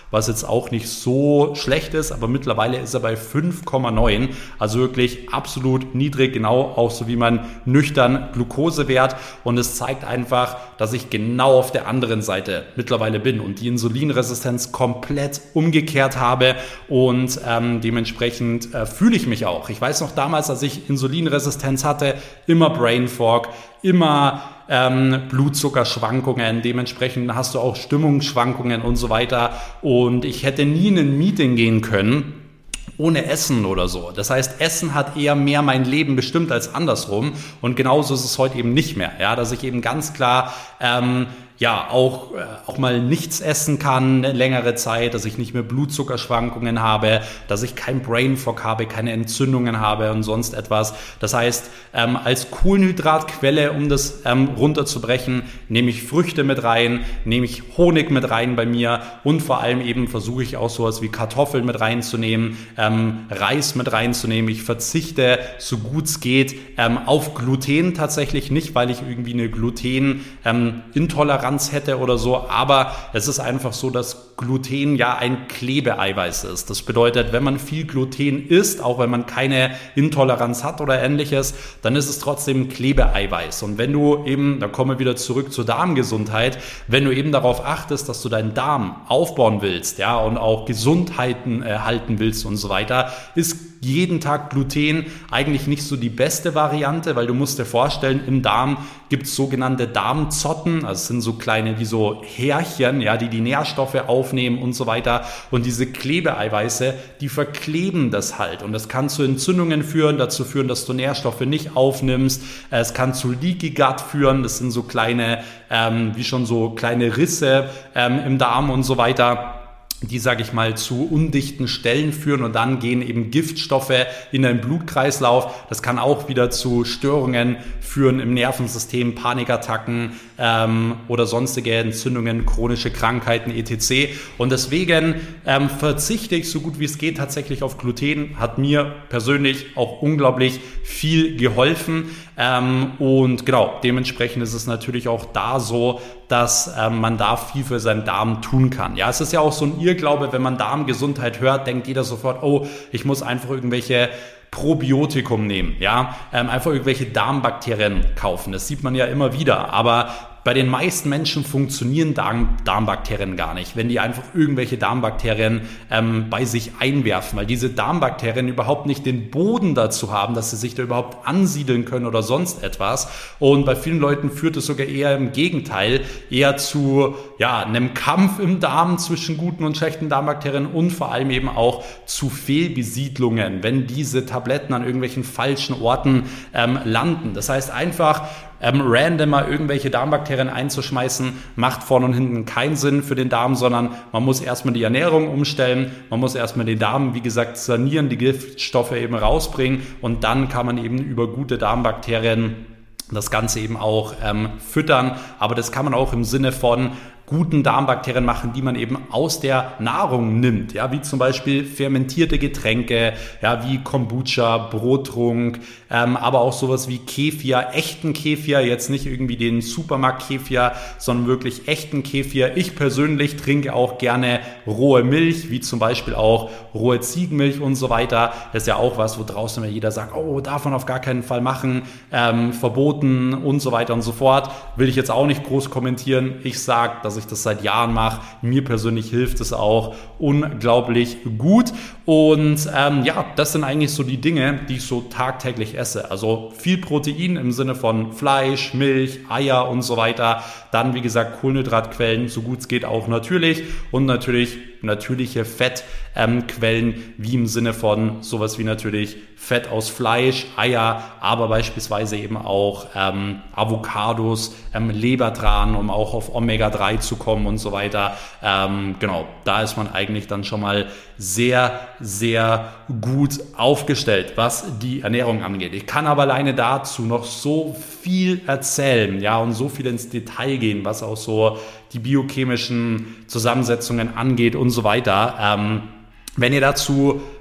was jetzt auch nicht so schlecht ist, aber mittlerweile ist er bei fünf Komma neun, also wirklich absolut niedrig, genau auch so wie mein nüchtern Glukosewert, und es zeigt einfach, dass ich genau auf der anderen Seite mittlerweile bin und die Insulinresistenz komplett umgekehrt habe, und ähm, dementsprechend äh, fühle ich mich auch. Ich weiß noch damals, als ich Insulinresistenz hatte, immer Brain Fog, immer ähm, Blutzuckerschwankungen, dementsprechend hast du auch Stimmungsschwankungen und so weiter, und ich hätte nie in ein Meeting gehen können ohne Essen oder so. Das heißt, Essen hat eher mehr mein Leben bestimmt als andersrum, und genauso ist es heute eben nicht mehr, ja, dass ich eben ganz klar ähm, ja, auch, äh, auch mal nichts essen kann, eine längere Zeit, dass ich nicht mehr Blutzuckerschwankungen habe, dass ich kein Brain Fog habe, keine Entzündungen habe und sonst etwas. Das heißt, ähm, als Kohlenhydratquelle, um das ähm, runterzubrechen, nehme ich Früchte mit rein, nehme ich Honig mit rein bei mir, und vor allem eben versuche ich auch sowas wie Kartoffeln mit reinzunehmen, ähm, Reis mit reinzunehmen. Ich verzichte, so gut es geht, ähm, auf Gluten tatsächlich nicht, weil ich irgendwie eine Glutenintoleranz ähm, hätte oder so, aber es ist einfach so, dass Gluten ja ein Klebeeiweiß ist. Das bedeutet, wenn man viel Gluten isst, auch wenn man keine Intoleranz hat oder ähnliches, dann ist es trotzdem Klebeeiweiß. Und wenn du eben, da kommen wir wieder zurück zur Darmgesundheit, wenn du eben darauf achtest, dass du deinen Darm aufbauen willst, ja, und auch Gesundheiten äh, halten willst und so weiter, ist jeden Tag Gluten eigentlich nicht so die beste Variante, weil du musst dir vorstellen, im Darm gibt es sogenannte Darmzotten, also es sind so kleine wie so Härchen, ja, die die Nährstoffe aufnehmen und so weiter, und diese Klebeeiweiße, die verkleben das halt, und das kann zu Entzündungen führen, dazu führen, dass du Nährstoffe nicht aufnimmst, es kann zu Leaky Gut führen, das sind so kleine, ähm, wie schon so kleine Risse ähm, im Darm und so weiter, die, sage ich mal, zu undichten Stellen führen, und dann gehen eben Giftstoffe in den Blutkreislauf. Das kann auch wieder zu Störungen führen im Nervensystem, Panikattacken ähm, oder sonstige Entzündungen, chronische Krankheiten et cetera. Und deswegen ähm, verzichte ich so gut wie es geht tatsächlich auf Gluten. Hat mir persönlich auch unglaublich viel geholfen. Ähm, und genau, dementsprechend ist es natürlich auch da so, dass ähm, man da viel für seinen Darm tun kann. Ja, es ist ja auch so ein Irrglaube, wenn man Darmgesundheit hört, denkt jeder sofort, oh, ich muss einfach irgendwelche Probiotikum nehmen, ja, ähm, einfach irgendwelche Darmbakterien kaufen. Das sieht man ja immer wieder, aber bei den meisten Menschen funktionieren Darm, Darmbakterien gar nicht, wenn die einfach irgendwelche Darmbakterien ähm, bei sich einwerfen, weil diese Darmbakterien überhaupt nicht den Boden dazu haben, dass sie sich da überhaupt ansiedeln können oder sonst etwas. Und bei vielen Leuten führt es sogar eher im Gegenteil, eher zu ja, einem Kampf im Darm zwischen guten und schlechten Darmbakterien, und vor allem eben auch zu Fehlbesiedlungen, wenn diese Tabletten an irgendwelchen falschen Orten ähm, landen. Das heißt einfach, Ähm, random mal irgendwelche Darmbakterien einzuschmeißen, macht vorne und hinten keinen Sinn für den Darm, sondern man muss erstmal die Ernährung umstellen, man muss erstmal den Darm, wie gesagt, sanieren, die Giftstoffe eben rausbringen, und dann kann man eben über gute Darmbakterien das Ganze eben auch ähm, füttern. Aber das kann man auch im Sinne von guten Darmbakterien machen, die man eben aus der Nahrung nimmt, ja, wie zum Beispiel fermentierte Getränke, ja, wie Kombucha, Brottrunk, ähm, aber auch sowas wie Kefir, echten Kefir, jetzt nicht irgendwie den Supermarkt-Kefir, sondern wirklich echten Kefir. Ich persönlich trinke auch gerne rohe Milch, wie zum Beispiel auch rohe Ziegenmilch und so weiter. Das ist ja auch was, wo draußen immer jeder sagt, oh, darf man auf gar keinen Fall machen, ähm, verboten und so weiter und so fort. Will ich jetzt auch nicht groß kommentieren. Ich sage, dass ich das seit Jahren mache. Mir persönlich hilft es auch unglaublich gut. Und ähm, ja, das sind eigentlich so die Dinge, die ich so tagtäglich esse. Also viel Protein im Sinne von Fleisch, Milch, Eier und so weiter. Dann, wie gesagt, Kohlenhydratquellen, so gut es geht auch natürlich. Und natürlich natürliche Fettquellen, ähm, wie im Sinne von sowas wie natürlich Fett aus Fleisch, Eier, aber beispielsweise eben auch ähm, Avocados, ähm, Lebertran, um auch auf Omega drei zu kommen und so weiter. Ähm, genau, da ist man eigentlich dann schon mal sehr, sehr gut aufgestellt, was die Ernährung angeht. Ich kann aber alleine dazu noch so viel erzählen, ja, und so viel ins Detail gehen, was auch so die biochemischen Zusammensetzungen angeht und so weiter. Ähm, wenn ihr dazu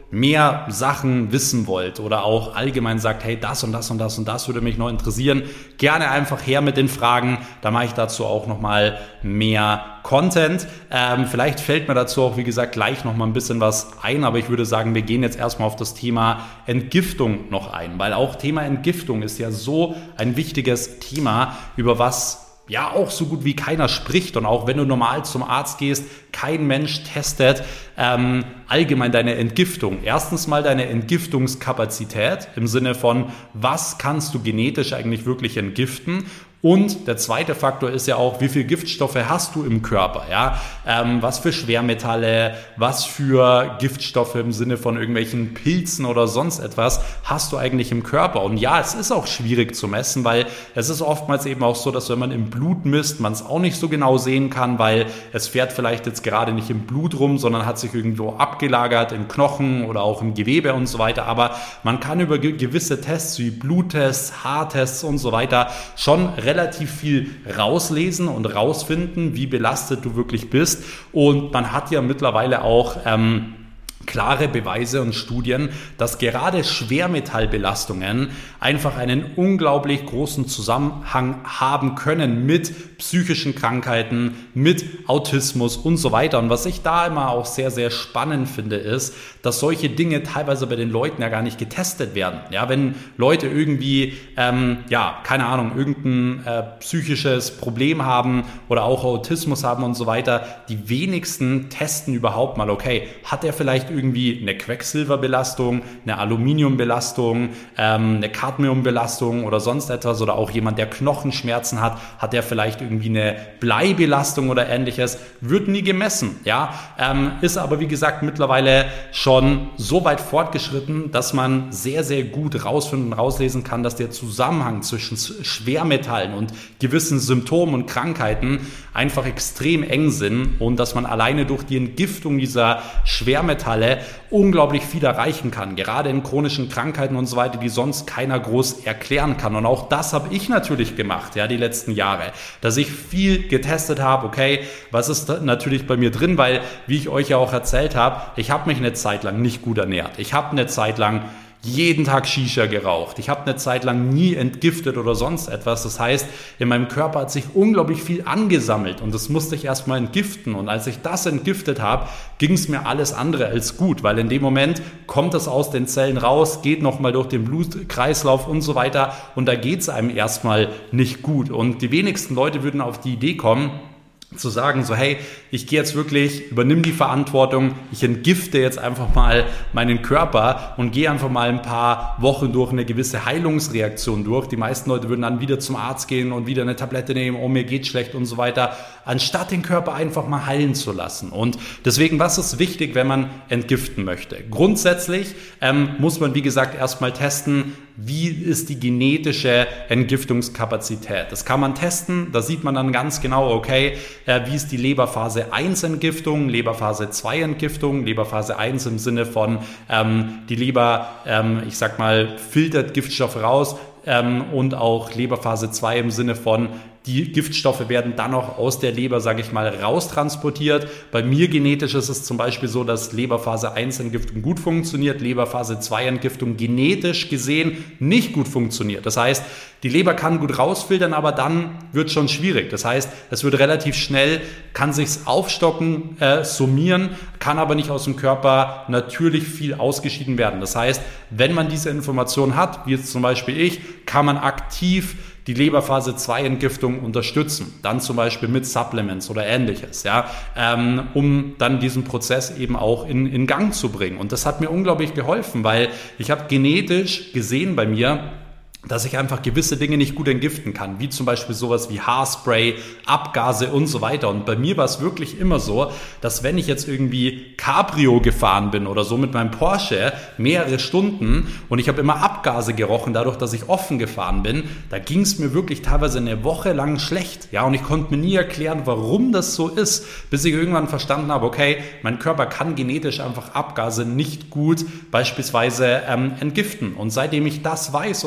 mehr Sachen wissen wollt oder auch allgemein sagt, hey, das und das und das und das würde mich noch interessieren, gerne einfach her mit den Fragen. Da mache ich dazu auch nochmal mehr Content. Ähm, vielleicht fällt mir dazu auch, wie gesagt, gleich nochmal ein bisschen was ein, aber ich würde sagen, wir gehen jetzt erstmal auf das Thema Entgiftung noch ein, weil auch Thema Entgiftung ist ja so ein wichtiges Thema, über was ja auch so gut wie keiner spricht, und auch wenn du normal zum Arzt gehst, kein Mensch testet ähm, allgemein deine Entgiftung. Erstens mal deine Entgiftungskapazität im Sinne von, was kannst du genetisch eigentlich wirklich entgiften? Und der zweite Faktor ist ja auch, wie viel Giftstoffe hast du im Körper, ja? Ähm, was für Schwermetalle, was für Giftstoffe im Sinne von irgendwelchen Pilzen oder sonst etwas hast du eigentlich im Körper? Und ja, es ist auch schwierig zu messen, weil es ist oftmals eben auch so, dass wenn man im Blut misst, man es auch nicht so genau sehen kann, weil es fährt vielleicht jetzt gerade nicht im Blut rum, sondern hat sich irgendwo abgelagert in Knochen oder auch im Gewebe und so weiter. Aber man kann über ge- gewisse Tests wie Bluttests, Haartests und so weiter schon relativ viel rauslesen und rausfinden, wie belastet du wirklich bist. Und man hat ja mittlerweile auch ähm, klare Beweise und Studien, dass gerade Schwermetallbelastungen einfach einen unglaublich großen Zusammenhang haben können mit psychischen Krankheiten, mit Autismus und so weiter. Und was ich da immer auch sehr, sehr spannend finde, ist, dass solche Dinge teilweise bei den Leuten ja gar nicht getestet werden. Ja, wenn Leute irgendwie, ähm, ja, keine Ahnung, irgendein äh, psychisches Problem haben oder auch Autismus haben und so weiter, die wenigsten testen überhaupt mal, okay, hat er vielleicht irgendwie eine Quecksilberbelastung, eine Aluminiumbelastung, ähm, eine Cadmiumbelastung oder sonst etwas, oder auch jemand, der Knochenschmerzen hat, hat er vielleicht irgendwie eine Bleibelastung oder ähnliches, wird nie gemessen, ja, ähm, ist aber wie gesagt mittlerweile schon so weit fortgeschritten, dass man sehr, sehr gut rausfinden und rauslesen kann, dass der Zusammenhang zwischen Schwermetallen und gewissen Symptomen und Krankheiten einfach extrem eng sind und dass man alleine durch die Entgiftung dieser Schwermetalle unglaublich viel erreichen kann, gerade in chronischen Krankheiten und so weiter, die sonst keiner groß erklären kann. Und auch das habe ich natürlich gemacht, ja, die letzten Jahre, dass ich viel getestet habe, okay, was ist da natürlich bei mir drin, weil, wie ich euch ja auch erzählt habe, ich habe mich eine Zeit lang nicht gut ernährt. Ich habe eine Zeit lang jeden Tag Shisha geraucht. Ich habe eine Zeit lang nie entgiftet oder sonst etwas. Das heißt, in meinem Körper hat sich unglaublich viel angesammelt und das musste ich erstmal entgiften. Und als ich das entgiftet habe, ging es mir alles andere als gut, weil in dem Moment kommt es aus den Zellen raus, geht nochmal durch den Blutkreislauf und so weiter und da geht es einem erstmal nicht gut. Und die wenigsten Leute würden auf die Idee kommen, zu sagen, so hey, ich gehe jetzt wirklich, übernimm die Verantwortung, ich entgifte jetzt einfach mal meinen Körper und gehe einfach mal ein paar Wochen durch eine gewisse Heilungsreaktion durch. Die meisten Leute würden dann wieder zum Arzt gehen und wieder eine Tablette nehmen, oh, mir geht schlecht und so weiter, anstatt den Körper einfach mal heilen zu lassen. Und deswegen, was ist wichtig, wenn man entgiften möchte? Grundsätzlich ähm, muss man, wie gesagt, erstmal testen, wie ist die genetische Entgiftungskapazität. Das kann man testen, da sieht man dann ganz genau, okay, äh, wie ist die Leberphase eins Entgiftung, Leberphase zwei Entgiftung, Leberphase eins im Sinne von ähm, die Leber, ähm, ich sag mal, filtert Giftstoffe raus, ähm, und auch Leberphase zwei im Sinne von die Giftstoffe werden dann auch aus der Leber, sage ich mal, raustransportiert. Bei mir genetisch ist es zum Beispiel so, dass Leberphase eins Entgiftung gut funktioniert, Leberphase zwei Entgiftung genetisch gesehen nicht gut funktioniert. Das heißt, die Leber kann gut rausfiltern, aber dann wird es schon schwierig. Das heißt, es wird relativ schnell, kann sich's aufstocken, äh, summieren, kann aber nicht aus dem Körper natürlich viel ausgeschieden werden. Das heißt, wenn man diese Information hat, wie jetzt zum Beispiel ich, kann man aktiv die Leberphase zwei Entgiftung unterstützen, dann zum Beispiel mit Supplements oder ähnliches, ja, ähm, um dann diesen Prozess eben auch in, in Gang zu bringen. Und das hat mir unglaublich geholfen, weil ich habe genetisch gesehen bei mir, dass ich einfach gewisse Dinge nicht gut entgiften kann, wie zum Beispiel sowas wie Haarspray, Abgase und so weiter. Und bei mir war es wirklich immer so, dass wenn ich jetzt irgendwie Cabrio gefahren bin oder so mit meinem Porsche mehrere Stunden und ich habe immer Abgase gerochen, dadurch, dass ich offen gefahren bin, da ging es mir wirklich teilweise eine Woche lang schlecht. Ja, und ich konnte mir nie erklären, warum das so ist, bis ich irgendwann verstanden habe, okay, mein Körper kann genetisch einfach Abgase nicht gut beispielsweise ähm, entgiften. Und seitdem ich das weiß und dort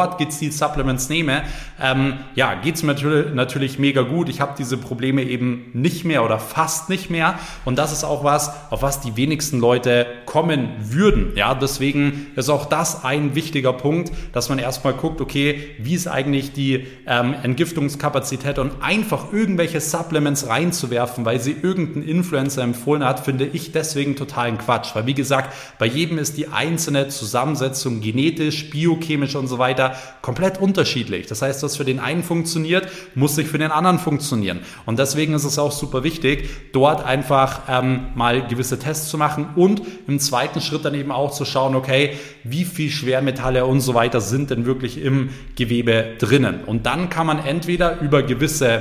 dort gezielt Supplements nehme, ähm, ja, geht es mir natürlich, natürlich mega gut. Ich habe diese Probleme eben nicht mehr oder fast nicht mehr und das ist auch was, auf was die wenigsten Leute kommen würden. Ja, deswegen ist auch das ein wichtiger Punkt, dass man erstmal guckt, okay, wie ist eigentlich die ähm, Entgiftungskapazität und einfach irgendwelche Supplements reinzuwerfen, weil sie irgendein Influencer empfohlen hat, finde ich deswegen totalen Quatsch. Weil wie gesagt, bei jedem ist die einzelne Zusammensetzung genetisch, biochemisch und so weiter komplett unterschiedlich. Das heißt, was für den einen funktioniert, muss sich für den anderen funktionieren. Und deswegen ist es auch super wichtig, dort einfach ähm, mal gewisse Tests zu machen und im zweiten Schritt dann eben auch zu schauen, okay, wie viel Schwermetalle und so weiter sind denn wirklich im Gewebe drinnen. Und dann kann man entweder über gewisse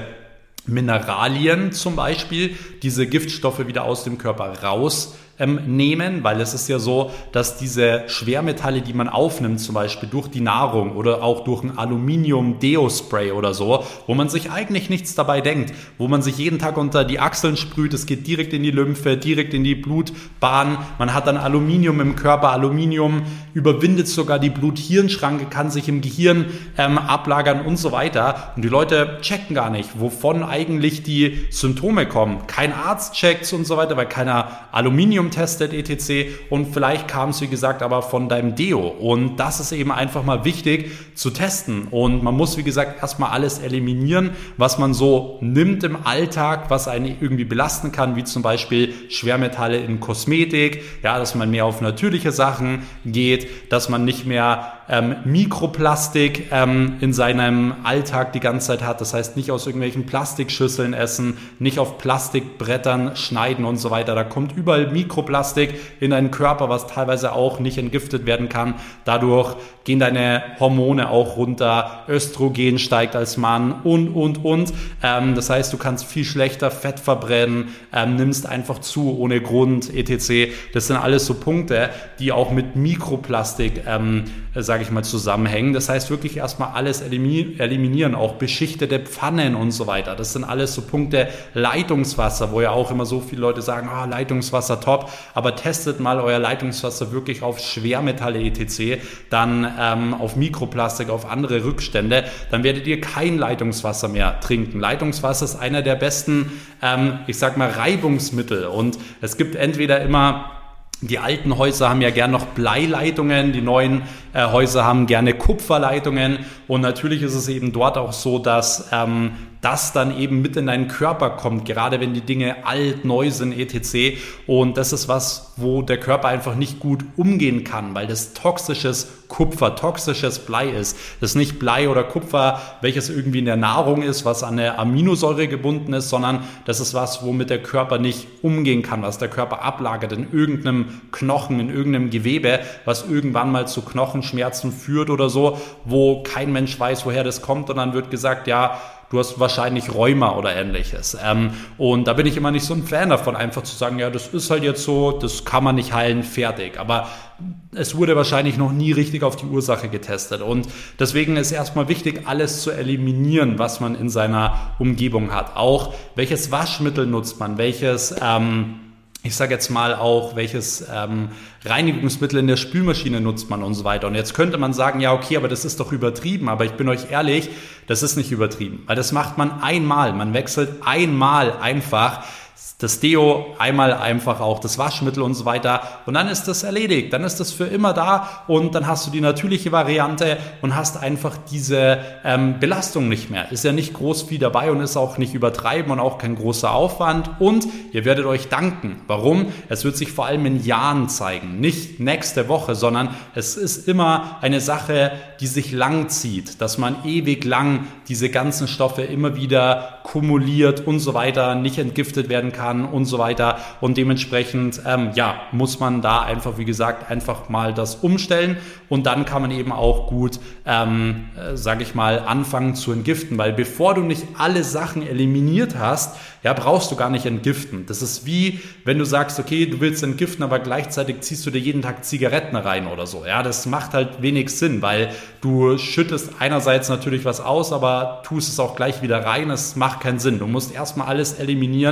Mineralien zum Beispiel diese Giftstoffe wieder aus dem Körper raus ähm, nehmen, weil es ist ja so, dass diese Schwermetalle, die man aufnimmt, zum Beispiel durch die Nahrung oder auch durch ein Aluminium-Deo-Spray oder so, wo man sich eigentlich nichts dabei denkt, wo man sich jeden Tag unter die Achseln sprüht, es geht direkt in die Lymphe, direkt in die Blutbahn, man hat dann Aluminium im Körper, Aluminium überwindet sogar die Blut-Hirn-Schranke, kann sich im Gehirn ähm, ablagern und so weiter und die Leute checken gar nicht, wovon eigentlich die Symptome kommen. Kein Arzt checkt und so weiter, weil keiner Aluminium testet et cetera. Und vielleicht kam es, wie gesagt, aber von deinem Deo. Und das ist eben einfach mal wichtig zu testen. Und man muss, wie gesagt, erstmal alles eliminieren, was man so nimmt im Alltag, was einen irgendwie belasten kann, wie zum Beispiel Schwermetalle in Kosmetik, ja, dass man mehr auf natürliche Sachen geht, dass man nicht mehr ähm, Mikroplastik ähm, in seinem Alltag die ganze Zeit hat. Das heißt, nicht aus irgendwelchen Plastikschüsseln essen, nicht auf Plastikbrettern schneiden und so weiter. Da kommt überall Mikroplastik in deinen Körper, was teilweise auch nicht entgiftet werden kann. Dadurch gehen deine Hormone auch runter, Östrogen steigt als Mann und, und, und. Ähm, das heißt, du kannst viel schlechter Fett verbrennen, ähm, nimmst einfach zu ohne Grund, et cetera. Das sind alles so Punkte, die auch mit Mikroplastik, ähm, sage ich mal, zusammenhängen. Das heißt, wirklich erstmal alles eliminieren, auch beschichtete Pfannen und so weiter. Das sind alles so Punkte. Leitungswasser, wo ja auch immer so viele Leute sagen, ah, Leitungswasser top, aber testet mal euer Leitungswasser wirklich auf Schwermetalle et cetera, dann ähm, auf Mikroplastik, auf andere Rückstände, dann werdet ihr kein Leitungswasser mehr trinken. Leitungswasser ist einer der besten, ähm, ich sag mal, Reibungsmittel und es gibt entweder immer die alten Häuser haben ja gern noch Bleileitungen, die neuen äh, Häuser haben gerne Kupferleitungen und natürlich ist es eben dort auch so, dass ähm, das dann eben mit in deinen Körper kommt, gerade wenn die Dinge alt, neu sind, et cetera. Und das ist was, wo der Körper einfach nicht gut umgehen kann, weil das toxisches Kupfer, toxisches Blei ist. Das ist nicht Blei oder Kupfer, welches irgendwie in der Nahrung ist, was an eine Aminosäure gebunden ist, sondern das ist was, womit der Körper nicht umgehen kann, was der Körper ablagert in irgendeinem Knochen, in irgendeinem Gewebe, was irgendwann mal zu Knochenschmerzen führt oder so, wo kein Mensch weiß, woher das kommt und dann wird gesagt, ja, du hast wahrscheinlich Rheuma oder ähnliches. Ähm, und da bin ich immer nicht so ein Fan davon, einfach zu sagen, ja, das ist halt jetzt so, das kann man nicht heilen, fertig. Aber es wurde wahrscheinlich noch nie richtig auf die Ursache getestet. Und deswegen ist erstmal wichtig, alles zu eliminieren, was man in seiner Umgebung hat. Auch welches Waschmittel nutzt man, welches... Ähm, ich sage jetzt mal auch, welches ähm, Reinigungsmittel in der Spülmaschine nutzt man und so weiter. Und jetzt könnte man sagen, ja okay, aber das ist doch übertrieben. Aber ich bin euch ehrlich, das ist nicht übertrieben. Weil das macht man einmal. Man wechselt einmal einfach das Deo, einmal einfach auch das Waschmittel und so weiter und dann ist das erledigt, dann ist das für immer da und dann hast du die natürliche Variante und hast einfach diese ähm, Belastung nicht mehr. Ist ja nicht groß viel dabei und ist auch nicht übertreiben und auch kein großer Aufwand und ihr werdet euch danken. Warum? Es wird sich vor allem in Jahren zeigen, nicht nächste Woche, sondern es ist immer eine Sache, die sich lang zieht, dass man ewig lang diese ganzen Stoffe immer wieder kumuliert und so weiter, nicht entgiftet werden kann und so weiter und dementsprechend ähm, ja, muss man da einfach, wie gesagt, einfach mal das umstellen und dann kann man eben auch gut, ähm, äh, sage ich mal, anfangen zu entgiften, weil bevor du nicht alle Sachen eliminiert hast, ja, brauchst du gar nicht entgiften. Das ist wie, wenn du sagst, okay, du willst entgiften, aber gleichzeitig ziehst du dir jeden Tag Zigaretten rein oder so. Ja, das macht halt wenig Sinn, weil du schüttest einerseits natürlich was aus, aber tust es auch gleich wieder rein. Es macht keinen Sinn. Du musst erstmal alles eliminieren, was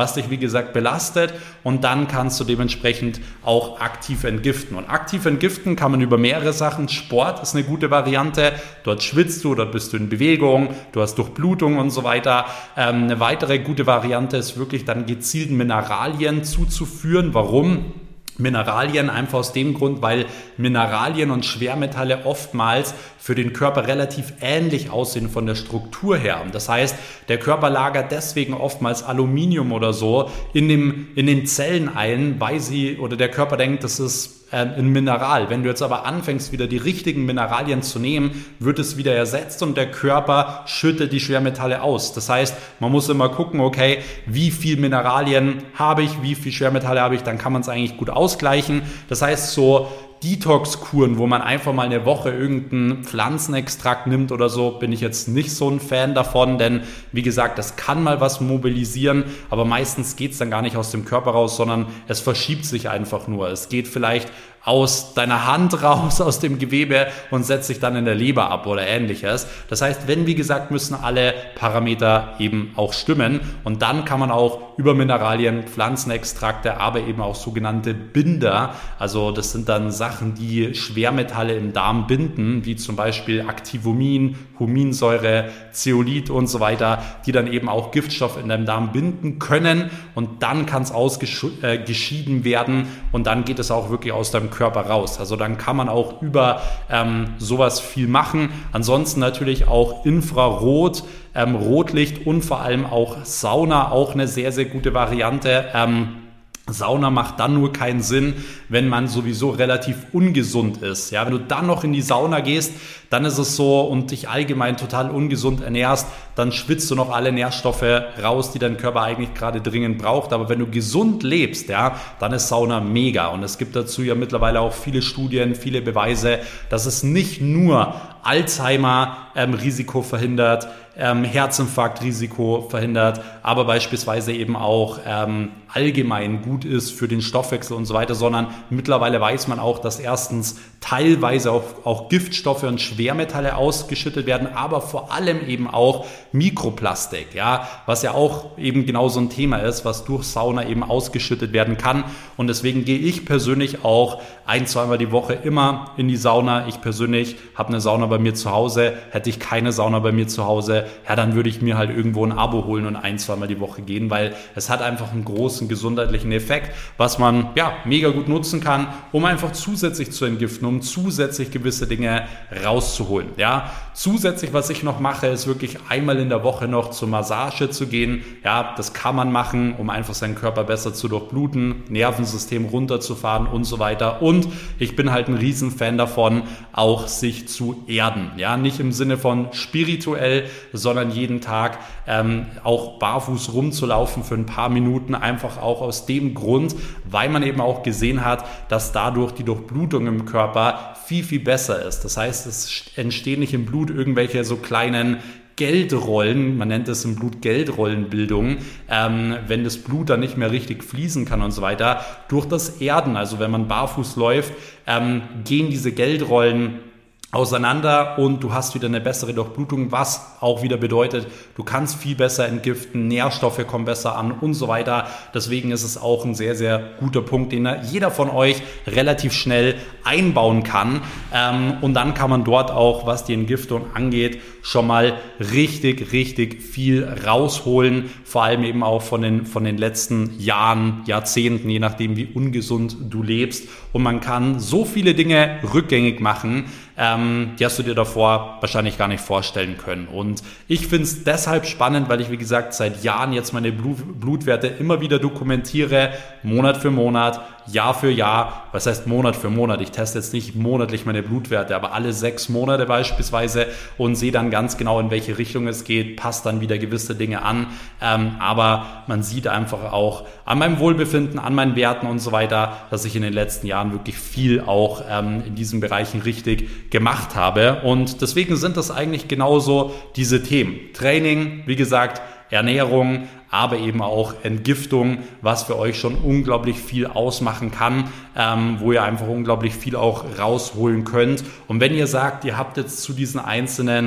was dich wie gesagt belastet, und dann kannst du dementsprechend auch aktiv entgiften. Und aktiv entgiften kann man über mehrere Sachen. Sport ist eine gute Variante, dort schwitzt du, dort bist du in Bewegung, du hast Durchblutung und so weiter. Ähm, eine weitere gute Variante ist wirklich dann gezielten Mineralien zuzuführen. Warum? Mineralien einfach aus dem Grund, weil Mineralien und Schwermetalle oftmals für den Körper relativ ähnlich aussehen von der Struktur her. Das heißt, der Körper lagert deswegen oftmals Aluminium oder so in, dem, in den Zellen ein, weil sie oder der Körper denkt, das ist ein Mineral. Wenn du jetzt aber anfängst, wieder die richtigen Mineralien zu nehmen, wird es wieder ersetzt und der Körper schüttet die Schwermetalle aus. Das heißt, man muss immer gucken, okay, wie viel Mineralien habe ich, wie viel Schwermetalle habe ich, dann kann man es eigentlich gut ausgleichen. Das heißt, so Detox-Kuren, wo man einfach mal eine Woche irgendeinen Pflanzenextrakt nimmt oder so, bin ich jetzt nicht so ein Fan davon, denn wie gesagt, das kann mal was mobilisieren, aber meistens geht es dann gar nicht aus dem Körper raus, sondern es verschiebt sich einfach nur. Es geht vielleicht aus deiner Hand raus, aus dem Gewebe und setzt sich dann in der Leber ab oder ähnliches. Das heißt, wenn, wie gesagt, müssen alle Parameter eben auch stimmen und dann kann man auch über Mineralien, Pflanzenextrakte, aber eben auch sogenannte Binder, also das sind dann Sachen, die Schwermetalle im Darm binden, wie zum Beispiel Activumin, Huminsäure, Zeolit und so weiter, die dann eben auch Giftstoffe in deinem Darm binden können und dann kann es ausgeschieden werden und dann geht es auch wirklich aus deinem Körper raus. Also dann kann man auch über ähm, sowas viel machen. Ansonsten natürlich auch Infrarot, ähm, Rotlicht und vor allem auch Sauna, auch eine sehr, sehr gute Variante. Ähm, Sauna macht dann nur keinen Sinn, wenn man sowieso relativ ungesund ist. Ja, wenn du dann noch in die Sauna gehst, dann ist es so und dich allgemein total ungesund ernährst, dann schwitzt du noch alle Nährstoffe raus, die dein Körper eigentlich gerade dringend braucht. Aber wenn du gesund lebst, ja, dann ist Sauna mega. Und es gibt dazu ja mittlerweile auch viele Studien, viele Beweise, dass es nicht nur Alzheimer-Risiko ähm, verhindert, ähm, Herzinfarkt-Risiko verhindert, aber beispielsweise eben auch ähm, allgemein gut ist für den Stoffwechsel und so weiter, sondern mittlerweile weiß man auch, dass erstens teilweise auch, auch Giftstoffe und Schwermetalle ausgeschüttet werden, aber vor allem eben auch Mikroplastik, ja, was ja auch eben genau so ein Thema ist, was durch Sauna eben ausgeschüttet werden kann. Und deswegen gehe ich persönlich auch ein, zweimal die Woche immer in die Sauna. Ich persönlich habe eine Sauna bei mir zu Hause. Hätte ich keine Sauna bei mir zu Hause, ja, dann würde ich mir halt irgendwo ein Abo holen und ein, zweimal die Woche gehen, weil es hat einfach einen großen gesundheitlichen Effekt, was man ja mega gut nutzen kann, um einfach zusätzlich zu entgiften, um zusätzlich gewisse Dinge rauszuholen. Ja, zusätzlich, was ich noch mache, ist wirklich einmal in der Woche noch zur Massage zu gehen. Ja, das kann man machen, um einfach seinen Körper besser zu durchbluten, Nervensystem runterzufahren und so weiter. Und ich bin halt ein Riesenfan davon, auch sich zu erden. Ja, nicht im Sinne von spirituell, sondern jeden Tag ähm, auch barfuß rumzulaufen für ein paar Minuten, einfach auch aus dem Grund, weil man eben auch gesehen hat, dass dadurch die Durchblutung im Körper viel, viel besser ist. Das heißt, es entstehen nicht im Blut irgendwelche so kleinen Geldrollen, man nennt es im Blut Geldrollenbildung, ähm, wenn das Blut dann nicht mehr richtig fließen kann und so weiter. Durch das Erden, also wenn man barfuß läuft, ähm, gehen diese Geldrollen auseinander und du hast wieder eine bessere Durchblutung, was auch wieder bedeutet, du kannst viel besser entgiften, Nährstoffe kommen besser an und so weiter. Deswegen ist es auch ein sehr, sehr guter Punkt, den jeder von euch relativ schnell einbauen kann. Und dann kann man dort auch, was die Entgiftung angeht, schon mal richtig, richtig viel rausholen. Vor allem eben auch von den, von den letzten Jahren, Jahrzehnten, je nachdem wie ungesund du lebst. Und man kann so viele Dinge rückgängig machen, Ähm, die hast du dir davor wahrscheinlich gar nicht vorstellen können. Und ich finde es deshalb spannend, weil ich, wie gesagt, seit Jahren jetzt meine Blut- Blutwerte immer wieder dokumentiere, Monat für Monat, Jahr für Jahr. Was heißt Monat für Monat? Ich teste jetzt nicht monatlich meine Blutwerte, aber alle sechs Monate beispielsweise und sehe dann ganz genau, in welche Richtung es geht, passt dann wieder gewisse Dinge an. Ähm, aber man sieht einfach auch an meinem Wohlbefinden, an meinen Werten und so weiter, dass ich in den letzten Jahren wirklich viel auch ähm, in diesen Bereichen richtig gemacht habe. Und deswegen sind das eigentlich genauso diese Themen. Training, wie gesagt, Ernährung, aber eben auch Entgiftung, was für euch schon unglaublich viel ausmachen kann, ähm, wo ihr einfach unglaublich viel auch rausholen könnt. Und wenn ihr sagt, ihr habt jetzt zu diesen einzelnen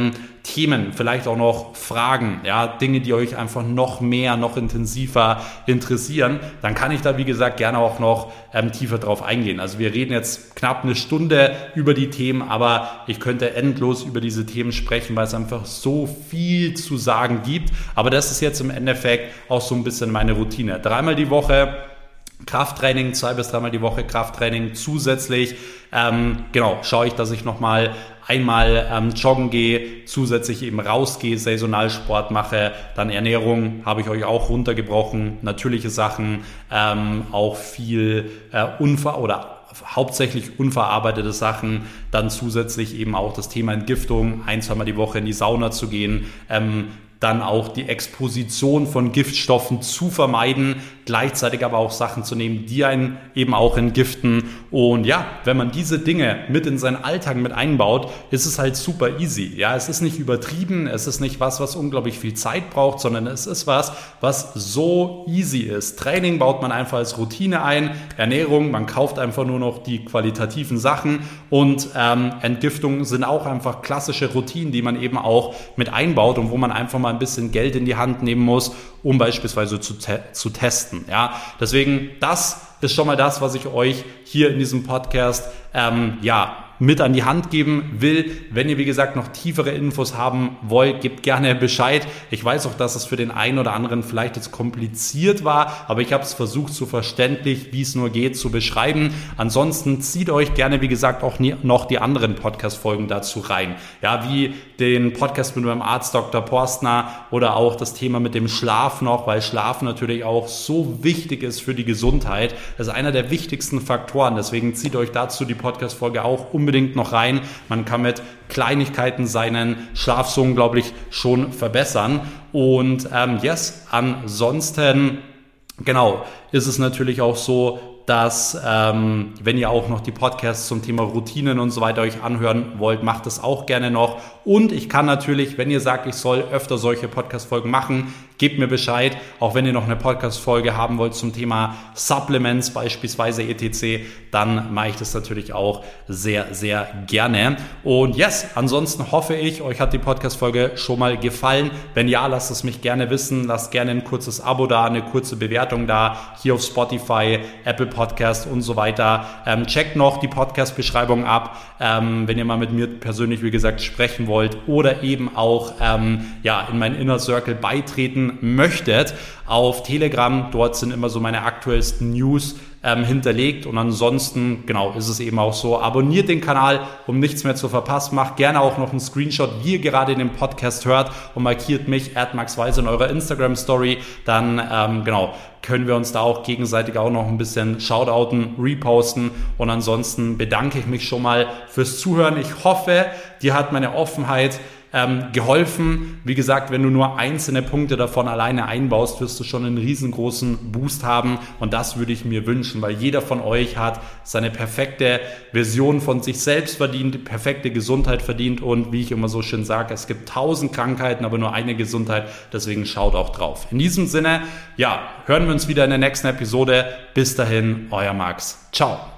Themen, vielleicht auch noch Fragen, ja, Dinge, die euch einfach noch mehr, noch intensiver interessieren, dann kann ich da, wie gesagt, gerne auch noch ähm, tiefer drauf eingehen. Also wir reden jetzt knapp eine Stunde über die Themen, aber ich könnte endlos über diese Themen sprechen, weil es einfach so viel zu sagen gibt. Aber das ist jetzt im Endeffekt auch so ein bisschen meine Routine. Dreimal die Woche Krafttraining, zwei bis dreimal die Woche Krafttraining zusätzlich. Ähm, genau, schaue ich, dass ich nochmal einmal ähm, joggen gehe, zusätzlich eben rausgehe, saisonal Sport mache, dann Ernährung habe ich euch auch runtergebrochen, natürliche Sachen, ähm, auch viel äh, Unver- oder hauptsächlich unverarbeitete Sachen, dann zusätzlich eben auch das Thema Entgiftung, ein, zweimal die Woche in die Sauna zu gehen, ähm, dann auch die Exposition von Giftstoffen zu vermeiden, gleichzeitig aber auch Sachen zu nehmen, die einen eben auch entgiften. Und ja, wenn man diese Dinge mit in seinen Alltag mit einbaut, ist es halt super easy. Ja, es ist nicht übertrieben, es ist nicht was, was unglaublich viel Zeit braucht, sondern es ist was, was so easy ist. Training baut man einfach als Routine ein, Ernährung, man kauft einfach nur noch die qualitativen Sachen und ähm, Entgiftung sind auch einfach klassische Routinen, die man eben auch mit einbaut und wo man einfach mal ein bisschen Geld in die Hand nehmen muss, um beispielsweise zu, te- zu testen. Ja, deswegen, das ist schon mal das, was ich euch hier in diesem Podcast ähm, ja, mit an die Hand geben will. Wenn ihr, wie gesagt, noch tiefere Infos haben wollt, gebt gerne Bescheid. Ich weiß auch, dass es für den einen oder anderen vielleicht jetzt kompliziert war, aber ich habe es versucht, so verständlich, wie es nur geht, zu beschreiben. Ansonsten zieht euch gerne, wie gesagt, auch noch die anderen Podcast-Folgen dazu rein. Ja, wie den Podcast mit meinem Arzt Doktor Porstner oder auch das Thema mit dem Schlaf noch, weil Schlaf natürlich auch so wichtig ist für die Gesundheit. Das ist einer der wichtigsten Faktoren. Deswegen zieht euch dazu die Podcast-Folge auch unbedingt noch rein. Man kann mit Kleinigkeiten seinen Schlaf so unglaublich schon verbessern. Und ähm, yes, ansonsten, genau, ist es natürlich auch so, dass ähm, wenn ihr auch noch die Podcasts zum Thema Routinen und so weiter euch anhören wollt, macht es auch gerne noch. Und ich kann natürlich, wenn ihr sagt, ich soll öfter solche Podcast-Folgen machen, gebt mir Bescheid. Auch wenn ihr noch eine Podcast-Folge haben wollt zum Thema Supplements beispielsweise et cetera, dann mache ich das natürlich auch sehr, sehr gerne. Und yes, ansonsten hoffe ich, euch hat die Podcast-Folge schon mal gefallen. Wenn ja, lasst es mich gerne wissen. Lasst gerne ein kurzes Abo da, eine kurze Bewertung da, hier auf Spotify, Apple Podcast und so weiter. Ähm, checkt noch die Podcast-Beschreibung ab, ähm, wenn ihr mal mit mir persönlich, wie gesagt, sprechen wollt oder eben auch ähm, ja, in meinen Inner Circle beitreten möchtet auf Telegram. Dort sind immer so meine aktuellsten News ähm, hinterlegt und ansonsten, genau, ist es eben auch so. Abonniert den Kanal, um nichts mehr zu verpassen. Macht gerne auch noch einen Screenshot, wie ihr gerade den Podcast hört und markiert mich, at maxweise in eurer Instagram-Story. Dann, ähm, genau, können wir uns da auch gegenseitig auch noch ein bisschen shoutouten, reposten und ansonsten bedanke ich mich schon mal fürs Zuhören. Ich hoffe, dir hat meine Offenheit ähm, geholfen. Wie gesagt, wenn du nur einzelne Punkte davon alleine einbaust, wirst du schon einen riesengroßen Boost haben und das würde ich mir wünschen, weil jeder von euch hat seine perfekte Version von sich selbst verdient, perfekte Gesundheit verdient und wie ich immer so schön sage, es gibt tausend Krankheiten, aber nur eine Gesundheit, deswegen schaut auch drauf. In diesem Sinne, ja, hören wir uns wieder in der nächsten Episode. Bis dahin, euer Max. Ciao.